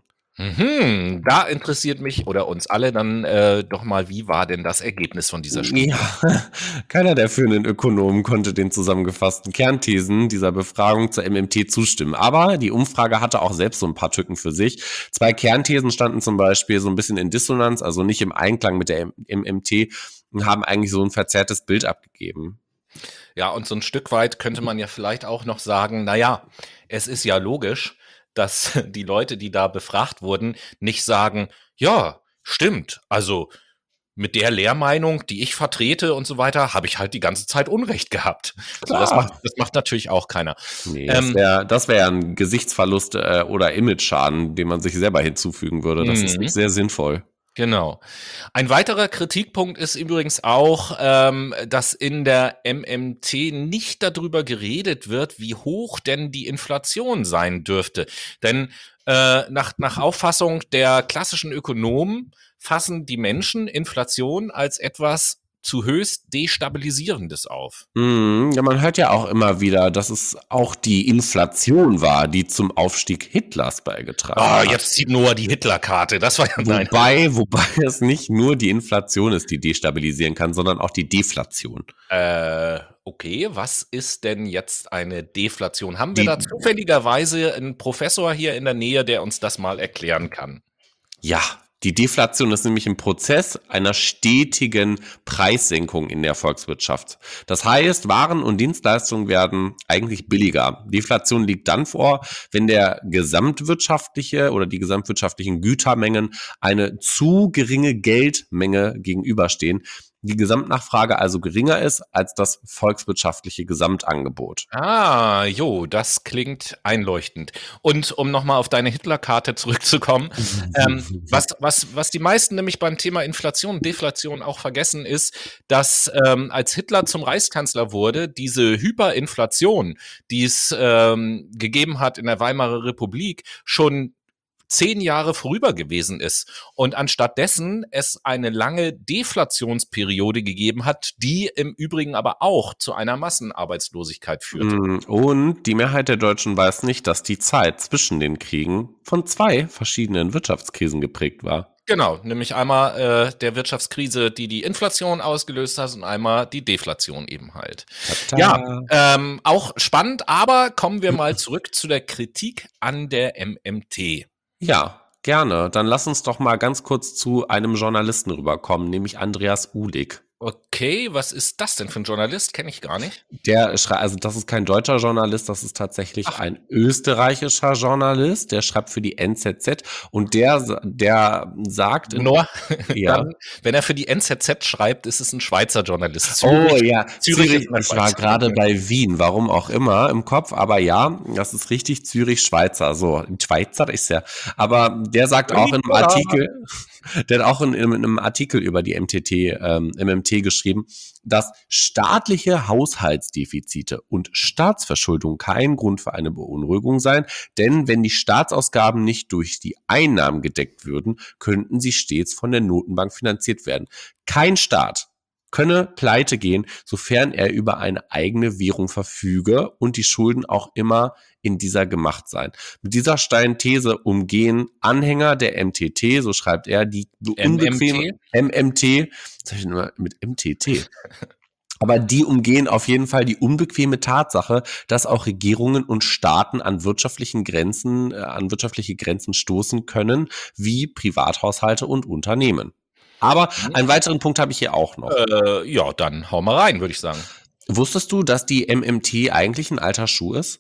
Da interessiert mich oder uns alle dann doch mal, wie war denn das Ergebnis von dieser Studie? Ja, keiner der führenden Ökonomen konnte den zusammengefassten Kernthesen dieser Befragung zur MMT zustimmen. Aber die Umfrage hatte auch selbst so ein paar Tücken für sich. 2 Kernthesen standen zum Beispiel so ein bisschen in Dissonanz, also nicht im Einklang mit der MMT und haben eigentlich so ein verzerrtes Bild abgegeben. Ja, und so ein Stück weit könnte man ja vielleicht auch noch sagen, naja, es ist ja logisch, dass die Leute, die da befragt wurden, nicht sagen, ja, stimmt, also mit der Lehrmeinung, die ich vertrete und so weiter, habe ich halt die ganze Zeit Unrecht gehabt. So, das macht natürlich auch keiner. Nee, das wär ja ein Gesichtsverlust oder Imageschaden, den man sich selber hinzufügen würde. Das ist nicht sehr sinnvoll. Genau. Ein weiterer Kritikpunkt ist übrigens auch, dass in der MMT nicht darüber geredet wird, wie hoch denn die Inflation sein dürfte. Denn nach Auffassung der klassischen Ökonomen fassen die Menschen Inflation als etwas zu höchst Destabilisierendes auf. Ja, man hört ja auch immer wieder, dass es auch die Inflation war, die zum Aufstieg Hitlers beigetragen hat. Jetzt zieht Noah die Hitlerkarte. Das war ja nein. Wobei es nicht nur die Inflation ist, die destabilisieren kann, sondern auch die Deflation. Okay, was ist denn jetzt eine Deflation? Haben wir da zufälligerweise einen Professor hier in der Nähe, der uns das mal erklären kann? Ja, die Deflation ist nämlich ein Prozess einer stetigen Preissenkung in der Volkswirtschaft. Das heißt, Waren und Dienstleistungen werden eigentlich billiger. Deflation liegt dann vor, wenn der gesamtwirtschaftliche oder die gesamtwirtschaftlichen Gütermengen eine zu geringe Geldmenge gegenüberstehen, die Gesamtnachfrage also geringer ist als das volkswirtschaftliche Gesamtangebot. Das klingt einleuchtend. Und um nochmal auf deine Hitlerkarte zurückzukommen, was die meisten nämlich beim Thema Inflation und Deflation auch vergessen, ist, dass als Hitler zum Reichskanzler wurde, diese Hyperinflation, die es gegeben hat in der Weimarer Republik, schon 10 Jahre vorüber gewesen ist und anstatt dessen es eine lange Deflationsperiode gegeben hat, die im Übrigen aber auch zu einer Massenarbeitslosigkeit führte. Und die Mehrheit der Deutschen weiß nicht, dass die Zeit zwischen den Kriegen von 2 verschiedenen Wirtschaftskrisen geprägt war. Genau, nämlich einmal der Wirtschaftskrise, die Inflation ausgelöst hat und einmal die Deflation eben halt. Tada. Ja, auch spannend, aber kommen wir mal zurück zu der Kritik an der MMT. Ja, gerne. Dann lass uns doch mal ganz kurz zu einem Journalisten rüberkommen, nämlich Andreas Uhlig. Okay, was ist das denn für ein Journalist? Kenne ich gar nicht. Der schreibt, also das ist kein deutscher Journalist, das ist tatsächlich ein österreichischer Journalist, der schreibt für die NZZ und der sagt... Dann, wenn er für die NZZ schreibt, ist es ein Schweizer Journalist. Zürich. Ich war gerade bei Wien, warum auch immer im Kopf, aber ja, das ist richtig, Zürich, Schweizer. So, ein Schweizer ist ja. Aber der sagt auch in einem Artikel, der hat auch in einem Artikel über die MMT geschrieben, dass staatliche Haushaltsdefizite und Staatsverschuldung kein Grund für eine Beunruhigung seien, denn wenn die Staatsausgaben nicht durch die Einnahmen gedeckt würden, könnten sie stets von der Notenbank finanziert werden. Kein Staat könne pleite gehen, sofern er über eine eigene Währung verfüge und die Schulden auch immer in dieser gemacht seien. Mit dieser steilen These umgehen Anhänger der MTT, so schreibt er, die unbequeme MMT, was sag ich denn immer mit MTT? Aber die umgehen auf jeden Fall die unbequeme Tatsache, dass auch Regierungen und Staaten an wirtschaftliche Grenzen stoßen können, wie Privathaushalte und Unternehmen. Aber einen weiteren Punkt habe ich hier auch noch. Ja, dann hau mal rein, würde ich sagen. Wusstest du, dass die MMT eigentlich ein alter Schuh ist?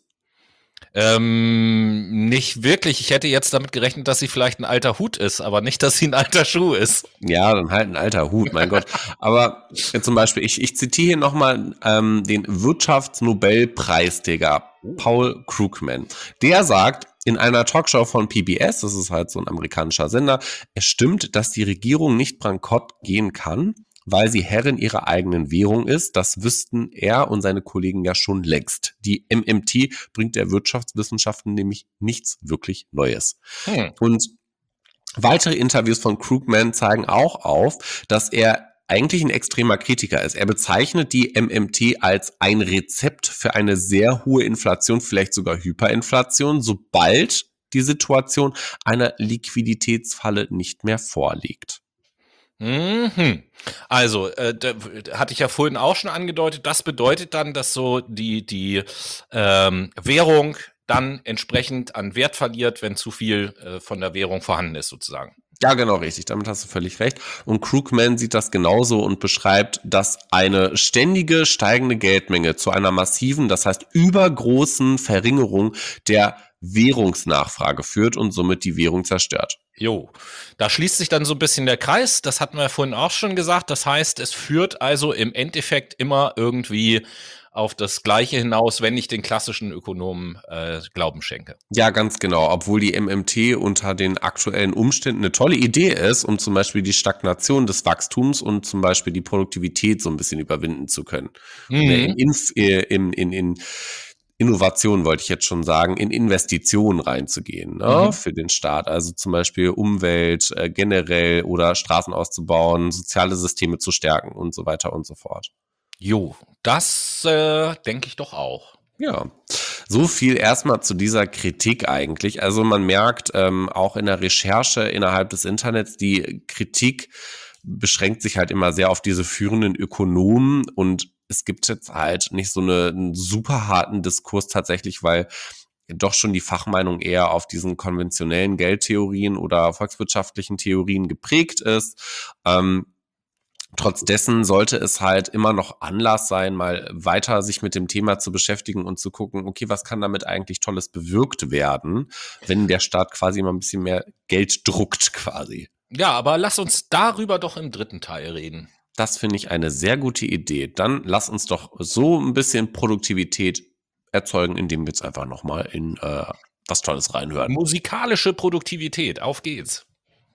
Nicht wirklich. Ich hätte jetzt damit gerechnet, dass sie vielleicht ein alter Hut ist, aber nicht, dass sie ein alter Schuh ist. Ja, dann halt ein alter Hut, mein Gott. Aber zum Beispiel, ich zitiere hier nochmal den Wirtschaftsnobelpreisträger Paul Krugman. Der sagt in einer Talkshow von PBS, das ist halt so ein amerikanischer Sender, es stimmt, dass die Regierung nicht bankrott gehen kann, weil sie Herrin ihrer eigenen Währung ist. Das wüssten er und seine Kollegen ja schon längst. Die MMT bringt der Wirtschaftswissenschaften nämlich nichts wirklich Neues. Und weitere Interviews von Krugman zeigen auch auf, dass er eigentlich ein extremer Kritiker ist. Er bezeichnet die MMT als ein Rezept für eine sehr hohe Inflation, vielleicht sogar Hyperinflation, sobald die Situation einer Liquiditätsfalle nicht mehr vorliegt. Also, hatte ich ja vorhin auch schon angedeutet, das bedeutet dann, dass so die Währung dann entsprechend an Wert verliert, wenn zu viel von der Währung vorhanden ist, sozusagen. Ja, genau, richtig. Damit hast du völlig recht. Und Krugman sieht das genauso und beschreibt, dass eine ständige steigende Geldmenge zu einer massiven, das heißt übergroßen Verringerung der Währungsnachfrage führt und somit die Währung zerstört. Jo, da schließt sich dann so ein bisschen der Kreis. Das hatten wir ja vorhin auch schon gesagt. Das heißt, es führt also im Endeffekt immer irgendwie auf das Gleiche hinaus, wenn ich den klassischen Ökonomen Glauben schenke. Ja, ganz genau. Obwohl die MMT unter den aktuellen Umständen eine tolle Idee ist, um zum Beispiel die Stagnation des Wachstums und zum Beispiel die Produktivität so ein bisschen überwinden zu können. Mhm. In Innovation wollte ich jetzt schon sagen, in Investitionen reinzugehen, ne, für den Staat. Also zum Beispiel Umwelt generell oder Straßen auszubauen, soziale Systeme zu stärken und so weiter und so fort. Jo, das denke ich doch auch. Ja, so viel erstmal zu dieser Kritik eigentlich. Also man merkt auch in der Recherche innerhalb des Internets, die Kritik beschränkt sich halt immer sehr auf diese führenden Ökonomen und es gibt jetzt halt nicht so einen super harten Diskurs tatsächlich, weil doch schon die Fachmeinung eher auf diesen konventionellen Geldtheorien oder volkswirtschaftlichen Theorien geprägt ist. Trotz dessen sollte es halt immer noch Anlass sein, mal weiter sich mit dem Thema zu beschäftigen und zu gucken, okay, was kann damit eigentlich Tolles bewirkt werden, wenn der Staat quasi immer ein bisschen mehr Geld druckt quasi. Ja, aber lass uns darüber doch im dritten Teil reden. Das finde ich eine sehr gute Idee. Dann lass uns doch so ein bisschen Produktivität erzeugen, indem wir jetzt einfach nochmal in was Tolles reinhören. Musikalische Produktivität, auf geht's.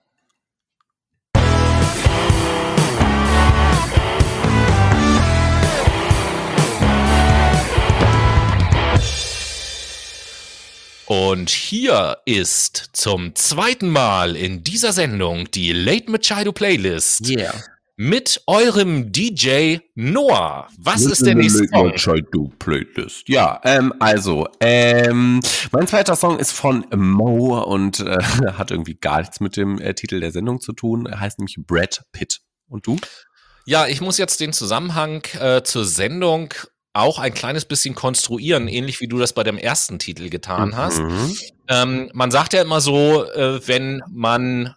Und hier ist zum zweiten Mal in dieser Sendung die Late Machado Playlist mit eurem DJ Noah. Was ist der nächste Song? Late Machado Playlist. Ja, mein zweiter Song ist von Mo und hat irgendwie gar nichts mit dem Titel der Sendung zu tun. Er heißt nämlich Brad Pitt. Und du? Ja, ich muss jetzt den Zusammenhang zur Sendung auch ein kleines bisschen konstruieren, ähnlich wie du das bei dem ersten Titel getan hast. Man sagt ja immer so, wenn man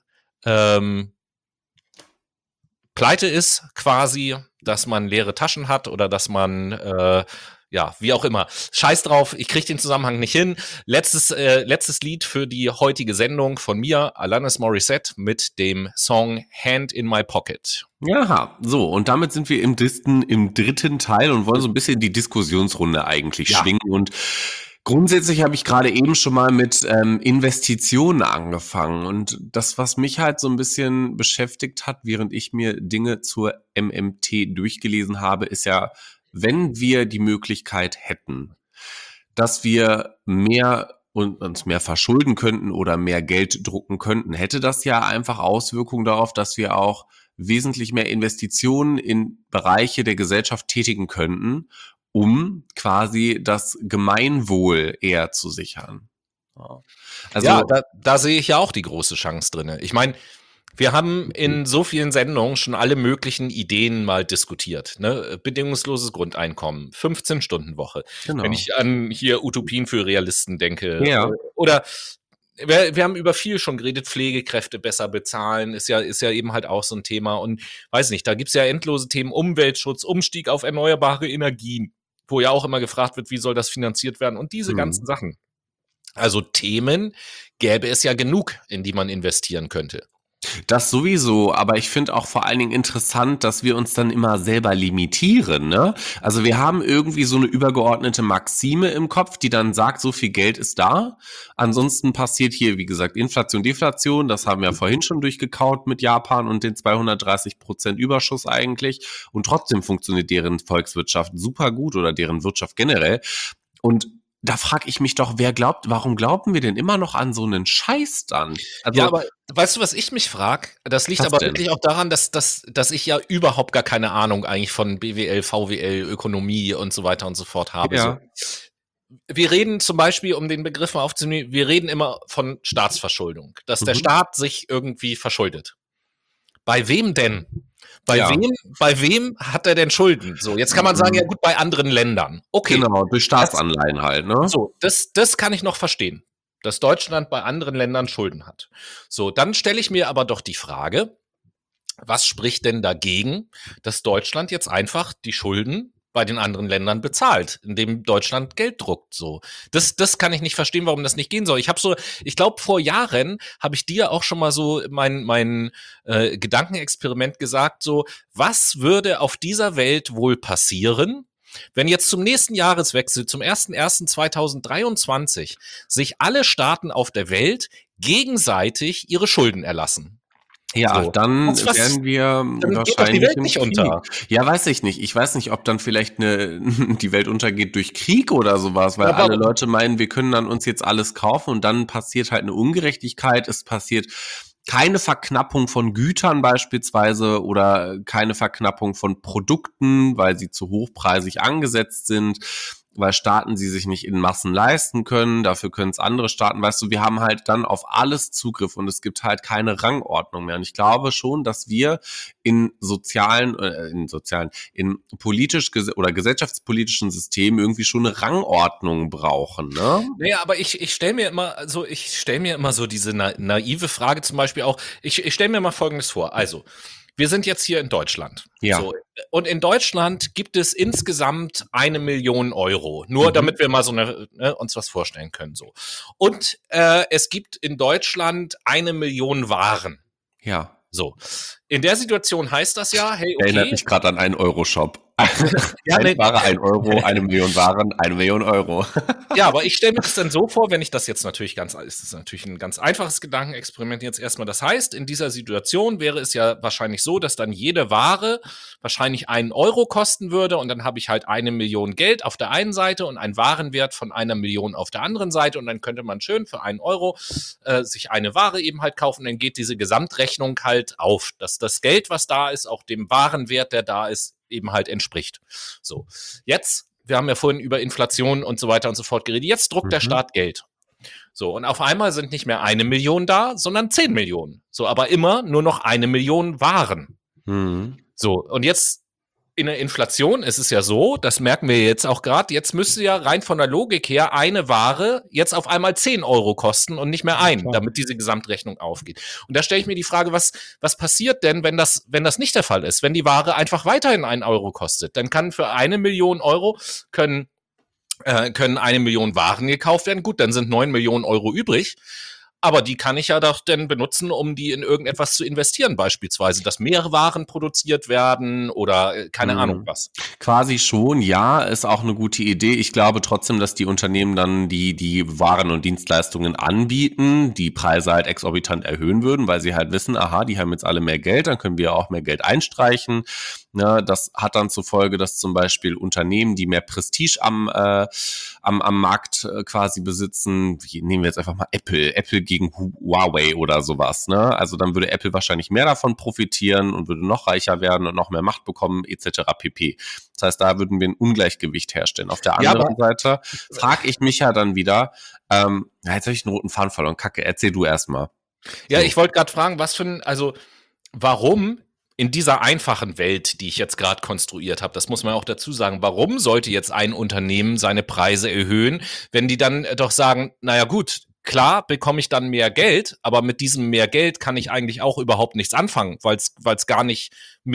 pleite ist quasi, dass man leere Taschen hat oder dass man ja, wie auch immer. Scheiß drauf, ich kriege den Zusammenhang nicht hin. Letztes Lied für die heutige Sendung von mir, Alanis Morissette mit dem Song Hand in My Pocket. Ja, so, und damit sind wir im dritten Teil und wollen so ein bisschen die Diskussionsrunde eigentlich schwingen. Und grundsätzlich habe ich gerade eben schon mal mit Investitionen angefangen. Und das, was mich halt so ein bisschen beschäftigt hat, während ich mir Dinge zur MMT durchgelesen habe, ist ja, wenn wir die Möglichkeit hätten, dass wir uns mehr verschulden könnten oder mehr Geld drucken könnten, hätte das ja einfach Auswirkungen darauf, dass wir auch wesentlich mehr Investitionen in Bereiche der Gesellschaft tätigen könnten, um quasi das Gemeinwohl eher zu sichern. Also ja, da sehe ich ja auch die große Chance drin. Ich meine, wir haben in so vielen Sendungen schon alle möglichen Ideen mal diskutiert. Ne? Bedingungsloses Grundeinkommen, 15-Stunden-Woche. Genau. Wenn ich an hier Utopien für Realisten denke. Ja. Oder wir haben über viel schon geredet, Pflegekräfte besser bezahlen, ist ja eben halt auch so ein Thema. Und weiß nicht, da gibt's ja endlose Themen, Umweltschutz, Umstieg auf erneuerbare Energien, wo ja auch immer gefragt wird, wie soll das finanziert werden und diese ganzen Sachen. Also Themen gäbe es ja genug, in die man investieren könnte. Das sowieso, aber ich finde auch vor allen Dingen interessant, dass wir uns dann immer selber limitieren, ne? Also wir haben irgendwie so eine übergeordnete Maxime im Kopf, die dann sagt, so viel Geld ist da. Ansonsten passiert hier, wie gesagt, Inflation, Deflation, das haben wir ja vorhin schon durchgekaut mit Japan und den 230% Überschuss eigentlich. Und trotzdem funktioniert deren Volkswirtschaft super gut oder deren Wirtschaft generell. Und da frage ich mich doch, warum glauben wir denn immer noch an so einen Scheiß dann? Also, ja, aber weißt du, was ich mich frage? Das liegt aber wirklich auch daran, dass ich ja überhaupt gar keine Ahnung eigentlich von BWL, VWL, Ökonomie und so weiter und so fort habe. Ja. So. Wir reden zum Beispiel, um den Begriff mal aufzunehmen, wir reden immer von Staatsverschuldung, dass der Staat sich irgendwie verschuldet. Bei wem denn? Bei wem hat er denn Schulden? So, jetzt kann man sagen, ja gut, bei anderen Ländern. Okay. Genau, durch Staatsanleihen halt, ne? So, das kann ich noch verstehen, dass Deutschland bei anderen Ländern Schulden hat. So, dann stelle ich mir aber doch die Frage, was spricht denn dagegen, dass Deutschland jetzt einfach die Schulden bei den anderen Ländern bezahlt, indem Deutschland Geld druckt, so. Das kann ich nicht verstehen, warum das nicht gehen soll. Ich glaube, vor Jahren habe ich dir auch schon mal so mein Gedankenexperiment gesagt, so, was würde auf dieser Welt wohl passieren, Wenn jetzt zum nächsten Jahreswechsel, zum 01.01.2023, sich alle Staaten auf der Welt gegenseitig ihre Schulden erlassen. Ja, so. Dann werden wir dann wahrscheinlich geht doch die Welt nicht unter. Ja, weiß ich nicht. Ich weiß nicht, ob dann vielleicht die Welt untergeht durch Krieg oder sowas, weil alle Leute meinen, wir können dann uns jetzt alles kaufen und dann passiert halt eine Ungerechtigkeit. Es passiert keine Verknappung von Gütern beispielsweise oder keine Verknappung von Produkten, weil sie zu hochpreisig angesetzt sind, weil Staaten sie sich nicht in Massen leisten können, dafür können es andere Staaten, weißt du, wir haben halt dann auf alles Zugriff und es gibt halt keine Rangordnung mehr. Und ich glaube schon, dass wir in politisch oder gesellschaftspolitischen Systemen irgendwie schon eine Rangordnung brauchen, ne? Naja, aber ich stelle mir immer so diese naive Frage zum Beispiel auch, ich stelle mir mal Folgendes vor, also, wir sind jetzt hier in Deutschland. Ja. So, und in Deutschland gibt es insgesamt 1 Million Euro. Nur damit wir mal uns was vorstellen können. So. Und es gibt in Deutschland 1 Million Waren. Ja. So. In der Situation heißt das ja, hey, okay. Erinnert mich gerade an einen Euro-Shop. Ware, 1 Euro, 1 Million Waren, 1 Million Euro. Ja, aber ich stelle mir das dann so vor, wenn ich das jetzt natürlich das ist natürlich ein ganz einfaches Gedankenexperiment jetzt erstmal. Das heißt, in dieser Situation wäre es ja wahrscheinlich so, dass dann jede Ware wahrscheinlich 1 Euro kosten würde und dann habe ich halt 1 Million Geld auf der einen Seite und einen Warenwert von 1 Million auf der anderen Seite und dann könnte man schön für 1 Euro sich eine Ware eben halt kaufen, dann geht diese Gesamtrechnung halt auf, dass das Geld, was da ist, auch dem Warenwert, der da ist, eben halt entspricht. So, jetzt, wir haben ja vorhin über Inflation und so weiter und so fort geredet, jetzt druckt der Staat Geld. So, und auf einmal sind nicht mehr 1 Million da, sondern 10 Millionen. So, aber immer nur noch 1 Million Waren. So, und jetzt in der Inflation ist es ja so, das merken wir jetzt auch gerade, jetzt müsste ja rein von der Logik her eine Ware jetzt auf einmal 10 Euro kosten und nicht mehr 1, damit diese Gesamtrechnung aufgeht. Und da stelle ich mir die Frage, was passiert denn, wenn das nicht der Fall ist? Wenn die Ware einfach weiterhin 1 Euro kostet, dann kann für 1 Million Euro können 1 Million Waren gekauft werden. Gut, dann sind 9 Millionen Euro übrig. Aber die kann ich ja doch dann benutzen, um die in irgendetwas zu investieren, beispielsweise, dass mehr Waren produziert werden oder keine Ahnung was. Quasi schon, ja, ist auch eine gute Idee. Ich glaube trotzdem, dass die Unternehmen dann die Waren und Dienstleistungen anbieten, die Preise halt exorbitant erhöhen würden, weil sie halt wissen, aha, die haben jetzt alle mehr Geld, dann können wir auch mehr Geld einstreichen. Ne, das hat dann zur Folge, dass zum Beispiel Unternehmen, die mehr Prestige am Markt quasi besitzen, nehmen wir jetzt einfach mal Apple gegen Huawei oder sowas, ne? Also dann würde Apple wahrscheinlich mehr davon profitieren und würde noch reicher werden und noch mehr Macht bekommen, etc. pp. Das heißt, da würden wir ein Ungleichgewicht herstellen. Auf der anderen Seite frage ich mich ja dann wieder, jetzt habe ich einen roten Faden verloren, Kacke, erzähl du erstmal. Ja, ich wollte gerade fragen, warum in dieser einfachen Welt, die ich jetzt gerade konstruiert habe, das muss man auch dazu sagen, warum sollte jetzt ein Unternehmen seine Preise erhöhen, wenn die dann doch sagen, naja gut, klar bekomme ich dann mehr Geld, aber mit diesem mehr Geld kann ich eigentlich auch überhaupt nichts anfangen, weil es gar nichts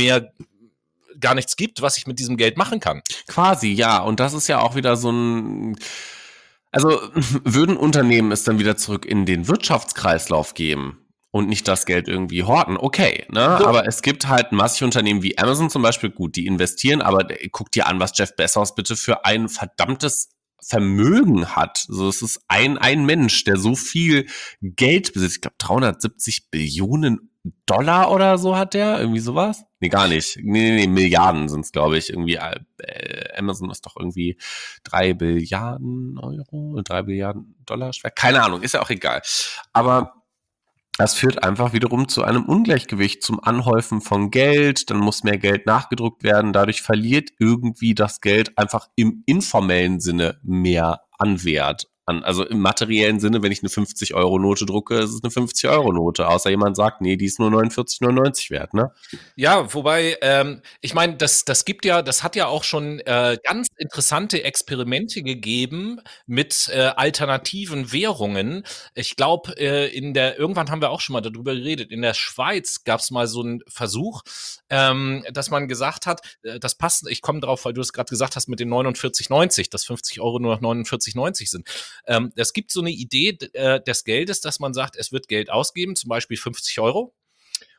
gibt, was ich mit diesem Geld machen kann. Quasi, ja. Und das ist ja auch wieder so ein... Also würden Unternehmen es dann wieder zurück in den Wirtschaftskreislauf geben und nicht das Geld irgendwie horten, okay, ne? So. Aber es gibt halt massig Unternehmen wie Amazon zum Beispiel, gut, die investieren, aber guck dir an, was Jeff Bezos bitte für ein verdammtes Vermögen hat. So, es ist ein Mensch, der so viel Geld besitzt. Ich glaube, 370 Billionen Dollar oder so hat der, irgendwie sowas? Nee, gar nicht. Nee, Milliarden sind es, glaube ich. Irgendwie Amazon ist doch irgendwie 3 Billiarden Euro, 3 Billiarden Dollar schwer. Keine Ahnung, ist ja auch egal. Aber das führt einfach wiederum zu einem Ungleichgewicht, zum Anhäufen von Geld, dann muss mehr Geld nachgedruckt werden, dadurch verliert irgendwie das Geld einfach im informellen Sinne mehr an Wert. Also im materiellen Sinne, wenn ich eine 50-Euro-Note drucke, ist es eine 50-Euro-Note, außer jemand sagt, nee, die ist nur 49,99 wert, ne? Ja, wobei, ich meine, das hat ja auch schon ganz interessante Experimente gegeben mit alternativen Währungen. Ich glaube, irgendwann haben wir auch schon mal darüber geredet, in der Schweiz gab es mal so einen Versuch, dass man gesagt hat, das passt, ich komme drauf, weil du es gerade gesagt hast mit den 49,90, dass 50 Euro nur noch 49,90 sind. Es gibt so eine Idee des Geldes, dass man sagt, es wird Geld ausgeben, zum Beispiel 50 Euro.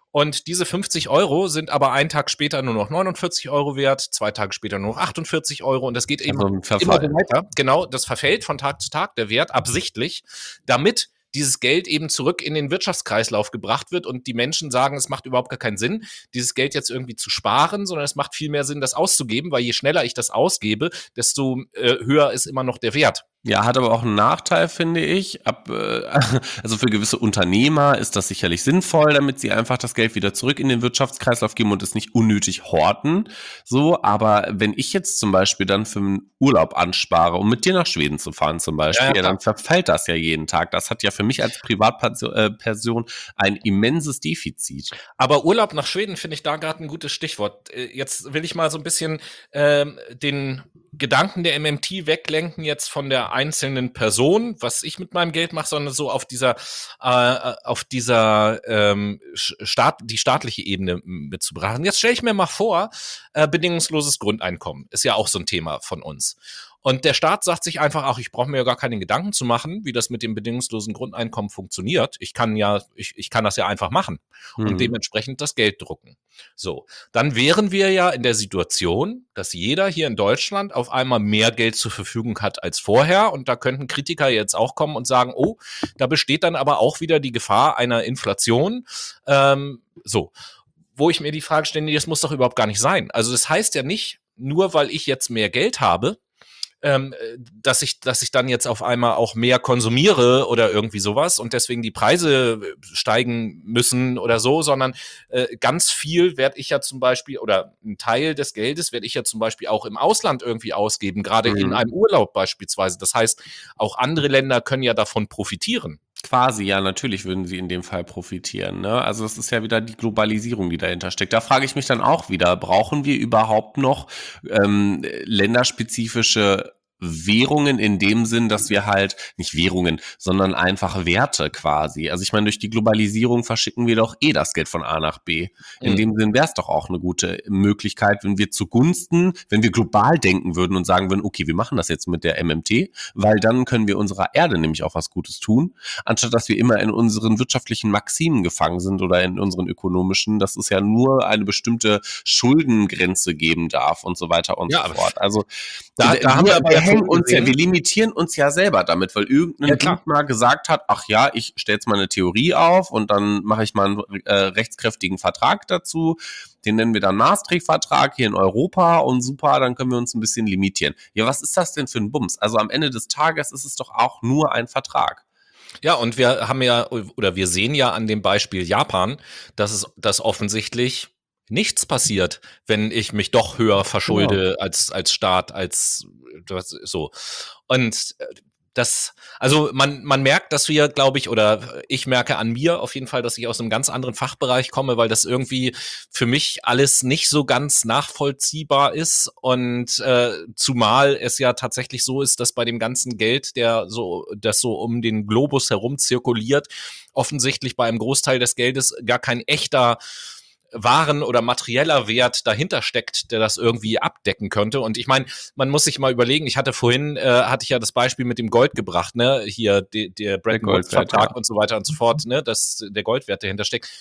Und diese 50 € sind aber einen Tag später nur noch 49 € wert, 2 Tage später nur noch 48 € und das geht eben Also immer so weiter. Genau, das verfällt von Tag zu Tag, der Wert absichtlich, damit dieses Geld eben zurück in den Wirtschaftskreislauf gebracht wird und die Menschen sagen, es macht überhaupt gar keinen Sinn, dieses Geld jetzt irgendwie zu sparen, sondern es macht viel mehr Sinn, das auszugeben, weil je schneller ich das ausgebe, desto höher ist immer noch der Wert. Ja, hat aber auch einen Nachteil, finde ich. Also für gewisse Unternehmer ist das sicherlich sinnvoll, damit sie einfach das Geld wieder zurück in den Wirtschaftskreislauf geben und es nicht unnötig horten. So, aber wenn ich jetzt zum Beispiel dann für einen Urlaub anspare, um mit dir nach Schweden zu fahren zum Beispiel, ja, dann verfällt das ja jeden Tag. Das hat ja für mich als Privatperson ein immenses Defizit. Aber Urlaub nach Schweden finde ich da gerade ein gutes Stichwort. Jetzt will ich mal so ein bisschen den Gedanken der MMT weglenken jetzt von der einzelnen Person, was ich mit meinem Geld mache, sondern so auf dieser die staatliche Ebene mitzubrachen. Jetzt stelle ich mir mal vor, bedingungsloses Grundeinkommen ist ja auch so ein Thema von uns. Und der Staat sagt sich einfach, ach, ich brauche mir ja gar keine Gedanken zu machen, wie das mit dem bedingungslosen Grundeinkommen funktioniert. Ich kann das ja einfach machen und dementsprechend das Geld drucken. So, dann wären wir ja in der Situation, dass jeder hier in Deutschland auf einmal mehr Geld zur Verfügung hat als vorher. Und da könnten Kritiker jetzt auch kommen und sagen, oh, da besteht dann aber auch wieder die Gefahr einer Inflation. Wo ich mir die Frage stelle, das muss doch überhaupt gar nicht sein. Also das heißt ja nicht, nur weil ich jetzt mehr Geld habe, dass ich dann jetzt auf einmal auch mehr konsumiere oder irgendwie sowas und deswegen die Preise steigen müssen oder so, sondern ganz viel werde ich ja zum Beispiel oder ein Teil des Geldes werde ich ja zum Beispiel auch im Ausland irgendwie ausgeben, gerade in einem Urlaub beispielsweise. Das heißt, auch andere Länder können ja davon profitieren. Quasi, ja, natürlich würden sie in dem Fall profitieren. Ne? Also es ist ja wieder die Globalisierung, die dahinter steckt. Da frage ich mich dann auch wieder, brauchen wir überhaupt noch länderspezifische Währungen in dem Sinn, dass wir halt, nicht Währungen, sondern einfach Werte quasi. Also ich meine, durch die Globalisierung verschicken wir doch das Geld von A nach B. In dem Sinn wäre es doch auch eine gute Möglichkeit, wenn wir wenn wir global denken würden und sagen würden, okay, wir machen das jetzt mit der MMT, weil dann können wir unserer Erde nämlich auch was Gutes tun, anstatt dass wir immer in unseren wirtschaftlichen Maximen gefangen sind oder in unseren ökonomischen, dass es ja nur eine bestimmte Schuldengrenze geben darf und so weiter und so fort. Also da haben wir aber wir limitieren uns ja selber damit, weil irgendein Typ mal gesagt hat, ach ja, ich stelle jetzt mal eine Theorie auf und dann mache ich mal einen rechtskräftigen Vertrag dazu. Den nennen wir dann Maastricht-Vertrag hier in Europa und super, dann können wir uns ein bisschen limitieren. Ja, was ist das denn für ein Bums? Also am Ende des Tages ist es doch auch nur ein Vertrag. Ja, und wir sehen ja an dem Beispiel Japan, dass offensichtlich nichts passiert, wenn ich mich doch höher verschulde als Staat, als so. Und also man merkt, dass wir, glaube ich, oder ich merke an mir auf jeden Fall, dass ich aus einem ganz anderen Fachbereich komme, weil das irgendwie für mich alles nicht so ganz nachvollziehbar ist und zumal es ja tatsächlich so ist, dass bei dem ganzen Geld, das so um den Globus herum zirkuliert, offensichtlich bei einem Großteil des Geldes gar kein echter Waren- oder materieller Wert dahinter steckt, der das irgendwie abdecken könnte. Und ich meine, man muss sich mal überlegen, hatte ich das Beispiel mit dem Gold gebracht, ne? Hier der Bretton Woods-Vertrag und so weiter und so fort, ne? Dass der Goldwert dahinter steckt.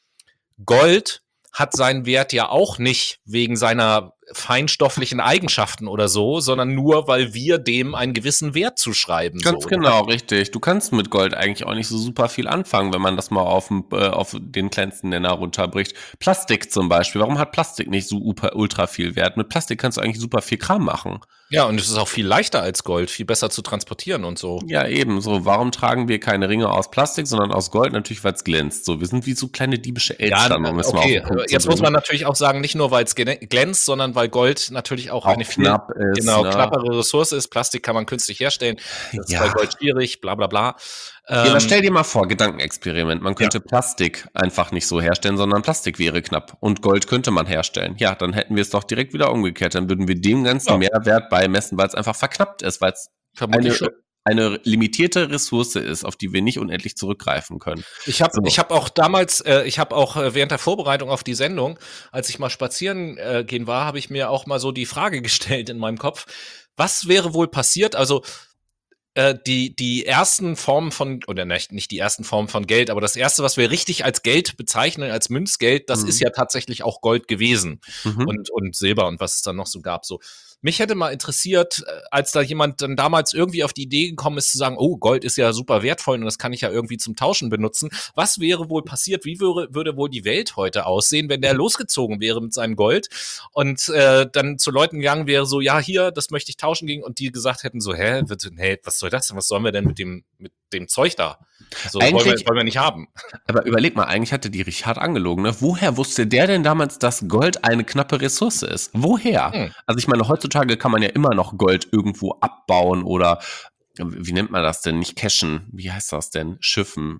Gold hat seinen Wert ja auch nicht wegen seiner feinstofflichen Eigenschaften oder so, sondern nur, weil wir dem einen gewissen Wert zuschreiben. Ganz genau, richtig. Du kannst mit Gold eigentlich auch nicht so super viel anfangen, wenn man das mal auf den kleinsten Nenner runterbricht. Plastik zum Beispiel. Warum hat Plastik nicht so ultra viel Wert? Mit Plastik kannst du eigentlich super viel Kram machen. Ja, und es ist auch viel leichter als Gold, viel besser zu transportieren und so. Ja, eben. So, warum tragen wir keine Ringe aus Plastik, sondern aus Gold? Natürlich, weil es glänzt. So, wir sind wie so kleine diebische Elstern. Okay, jetzt muss man natürlich auch sagen, nicht nur, weil es glänzt, sondern weil Gold natürlich auch eine viel knappere Ressource ist. Plastik kann man künstlich herstellen. Das ist bei Gold schwierig, bla bla bla. Aber stell dir mal vor, Gedankenexperiment. Man könnte Plastik einfach nicht so herstellen, sondern Plastik wäre knapp. Und Gold könnte man herstellen. Ja, dann hätten wir es doch direkt wieder umgekehrt. Dann würden wir dem ganzen Mehrwert beimessen, weil es einfach verknappt ist, weil es eine limitierte Ressource ist, auf die wir nicht unendlich zurückgreifen können. Ich habe auch damals, während der Vorbereitung auf die Sendung, als ich mal spazieren gehen war, habe ich mir auch mal so die Frage gestellt in meinem Kopf, was wäre wohl passiert? Also die ersten Formen von, oder nicht die ersten Formen von Geld, aber das erste, was wir richtig als Geld bezeichnen, als Münzgeld, das ist ja tatsächlich auch Gold gewesen und Silber und was es dann noch so gab. So, mich hätte mal interessiert, als da jemand dann damals irgendwie auf die Idee gekommen ist zu sagen, oh, Gold ist ja super wertvoll und das kann ich ja irgendwie zum Tauschen benutzen. Was wäre wohl passiert? Wie würde wohl die Welt heute aussehen, wenn der losgezogen wäre mit seinem Gold und dann zu Leuten gegangen wäre, so, ja, hier, das möchte ich tauschen gegen, und die gesagt hätten so, nee, was soll das denn? Was sollen wir denn mit dem Zeug da? So, wollen wir nicht haben. Aber überleg mal, eigentlich hatte die Richard angelogen, ne? Woher wusste der denn damals, dass Gold eine knappe Ressource ist? Woher? Also ich meine, heutzutage kann man ja immer noch Gold irgendwo abbauen oder, wie nennt man das denn? Nicht cashen. Wie heißt das denn? Schürfen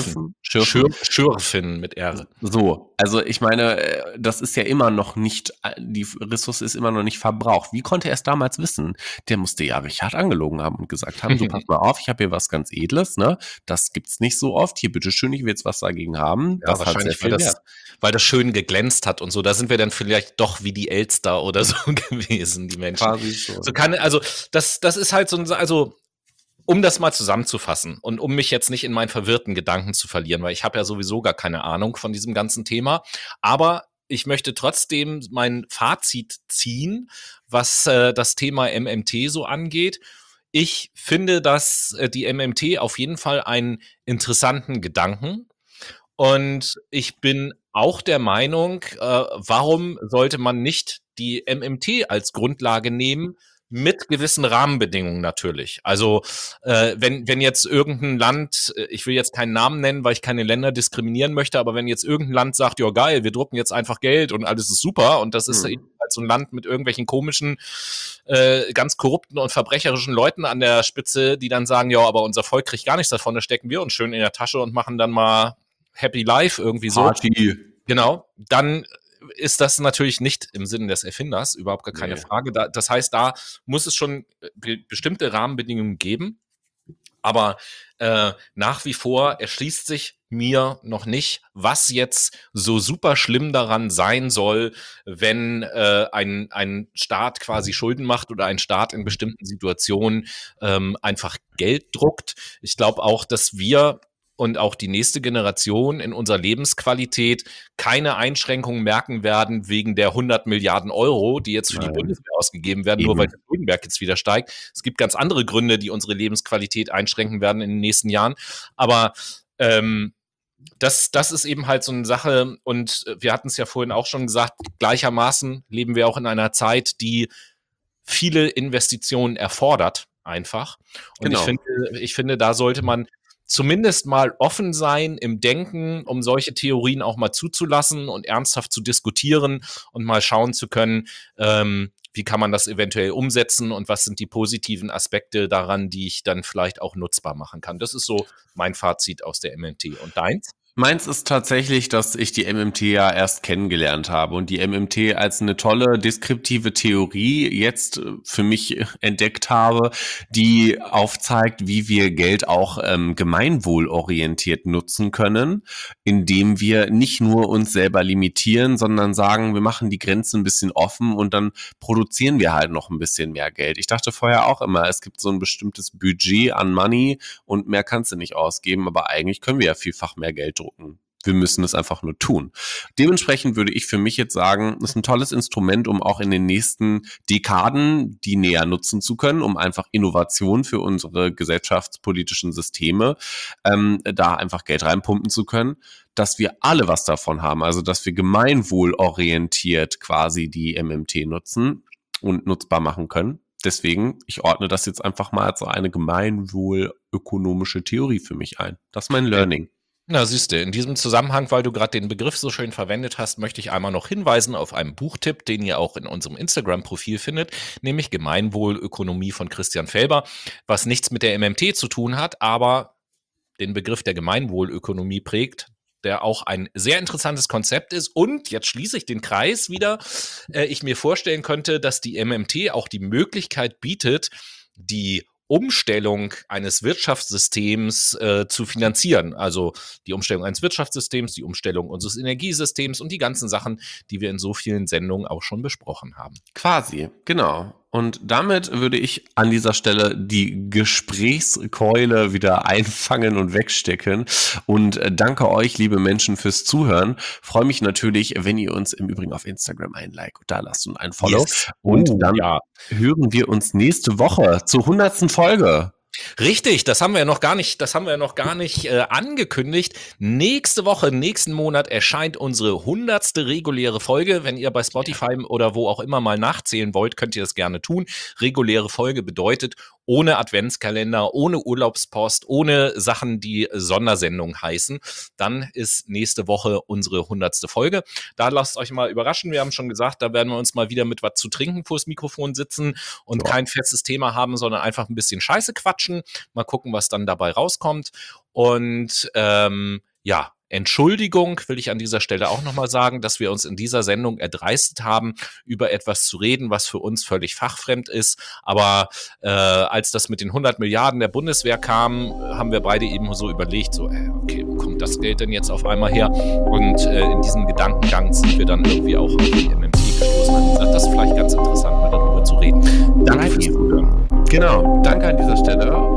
mit R. So, also ich meine, das ist ja immer noch nicht, die Ressource ist immer noch nicht verbraucht. Wie konnte er es damals wissen? Der musste ja Richard angelogen haben und gesagt haben, du pass mal auf, ich habe hier was ganz Edles, ne? Das gibt's nicht so oft. Hier, bitteschön, ich will jetzt was dagegen haben. Ja, das wahrscheinlich, weil das schön geglänzt hat und so. Da sind wir dann vielleicht doch wie die Elster oder so gewesen, die Menschen. Quasi schon. Das ist halt so, also um das mal zusammenzufassen und um mich jetzt nicht in meinen verwirrten Gedanken zu verlieren, weil ich habe ja sowieso gar keine Ahnung von diesem ganzen Thema, aber ich möchte trotzdem mein Fazit ziehen, was das Thema MMT so angeht. Ich finde, dass die MMT auf jeden Fall einen interessanten Gedanken, und ich bin auch der Meinung, warum sollte man nicht die MMT als Grundlage nehmen, mit gewissen Rahmenbedingungen natürlich. Also wenn jetzt irgendein Land, ich will jetzt keinen Namen nennen, weil ich keine Länder diskriminieren möchte, aber wenn jetzt irgendein Land sagt, ja geil, wir drucken jetzt einfach Geld und alles ist super, und das ist eben halt so ein Land mit irgendwelchen komischen, ganz korrupten und verbrecherischen Leuten an der Spitze, die dann sagen, ja, aber unser Volk kriegt gar nichts davon, da stecken wir uns schön in der Tasche und machen dann mal Happy Life irgendwie so. Party. Genau, dann ist das natürlich nicht im Sinne des Erfinders, überhaupt gar keine Frage. Das heißt, da muss es schon bestimmte Rahmenbedingungen geben. Aber nach wie vor erschließt sich mir noch nicht, was jetzt so super schlimm daran sein soll, wenn ein Staat quasi Schulden macht oder ein Staat in bestimmten Situationen einfach Geld druckt. Ich glaube auch, dass wir und auch die nächste Generation in unserer Lebensqualität keine Einschränkungen merken werden wegen der 100 Milliarden Euro, die jetzt für die Bundeswehr ausgegeben werden, nur weil der Schuldenberg jetzt wieder steigt. Es gibt ganz andere Gründe, die unsere Lebensqualität einschränken werden in den nächsten Jahren. Aber das ist eben halt so eine Sache, und wir hatten es ja vorhin auch schon gesagt, gleichermaßen leben wir auch in einer Zeit, die viele Investitionen erfordert, einfach. Und ich finde, da sollte man zumindest mal offen sein im Denken, um solche Theorien auch mal zuzulassen und ernsthaft zu diskutieren und mal schauen zu können, wie kann man das eventuell umsetzen und was sind die positiven Aspekte daran, die ich dann vielleicht auch nutzbar machen kann. Das ist so mein Fazit aus der MMT. Und deins? Meins ist tatsächlich, dass ich die MMT ja erst kennengelernt habe und die MMT als eine tolle deskriptive Theorie jetzt für mich entdeckt habe, die aufzeigt, wie wir Geld auch gemeinwohlorientiert nutzen können, indem wir nicht nur uns selber limitieren, sondern sagen, wir machen die Grenzen ein bisschen offen und dann produzieren wir halt noch ein bisschen mehr Geld. Ich dachte vorher auch immer, es gibt so ein bestimmtes Budget an Money und mehr kannst du nicht ausgeben, aber eigentlich können wir ja vielfach mehr Geld drucken. Wir müssen es einfach nur tun. Dementsprechend würde ich für mich jetzt sagen, das ist ein tolles Instrument, um auch in den nächsten Dekaden die näher nutzen zu können, um einfach Innovation für unsere gesellschaftspolitischen Systeme da einfach Geld reinpumpen zu können, dass wir alle was davon haben, also dass wir gemeinwohlorientiert quasi die MMT nutzen und nutzbar machen können. Deswegen, ich ordne das jetzt einfach mal als eine gemeinwohlökonomische Theorie für mich ein. Das ist mein Learning. Na, siehst du, in diesem Zusammenhang, weil du gerade den Begriff so schön verwendet hast, möchte ich einmal noch hinweisen auf einen Buchtipp, den ihr auch in unserem Instagram-Profil findet, nämlich Gemeinwohlökonomie von Christian Felber, was nichts mit der MMT zu tun hat, aber den Begriff der Gemeinwohlökonomie prägt, der auch ein sehr interessantes Konzept ist. Und jetzt schließe ich den Kreis wieder. Ich mir vorstellen könnte, dass die MMT auch die Möglichkeit bietet, die Umstellung eines Wirtschaftssystems zu finanzieren. Also die Umstellung eines Wirtschaftssystems, die Umstellung unseres Energiesystems und die ganzen Sachen, die wir in so vielen Sendungen auch schon besprochen haben. Quasi, genau. Und damit würde ich an dieser Stelle die Gesprächskeule wieder einfangen und wegstecken. Und danke euch, liebe Menschen, fürs Zuhören. Freue mich natürlich, wenn ihr uns im Übrigen auf Instagram ein Like da lasst und ein Follow. Yes. Und dann hören wir uns nächste Woche zur 100. Folge. Richtig, das haben wir ja noch gar nicht angekündigt. Nächste Woche, nächsten Monat erscheint unsere 100. reguläre Folge. Wenn ihr bei Spotify oder wo auch immer mal nachzählen wollt, könnt ihr das gerne tun. Reguläre Folge bedeutet ohne Adventskalender, ohne Urlaubspost, ohne Sachen, die Sondersendung heißen. Dann ist nächste Woche unsere 100. Folge. Da lasst euch mal überraschen. Wir haben schon gesagt, da werden wir uns mal wieder mit was zu trinken vors Mikrofon sitzen und kein festes Thema haben, sondern einfach ein bisschen Scheiße quatschen. Mal gucken, was dann dabei rauskommt. Und Entschuldigung will ich an dieser Stelle auch nochmal sagen, dass wir uns in dieser Sendung erdreistet haben, über etwas zu reden, was für uns völlig fachfremd ist. Aber als das mit den 100 Milliarden der Bundeswehr kam, haben wir beide eben so überlegt, okay, wo kommt das Geld denn jetzt auf einmal her? Und in diesem Gedankengang sind wir dann irgendwie auch auf die MMT gestoßen und gesagt, das ist vielleicht ganz interessant, mal darüber zu reden. Danke fürs Zuhören. Genau, danke an dieser Stelle.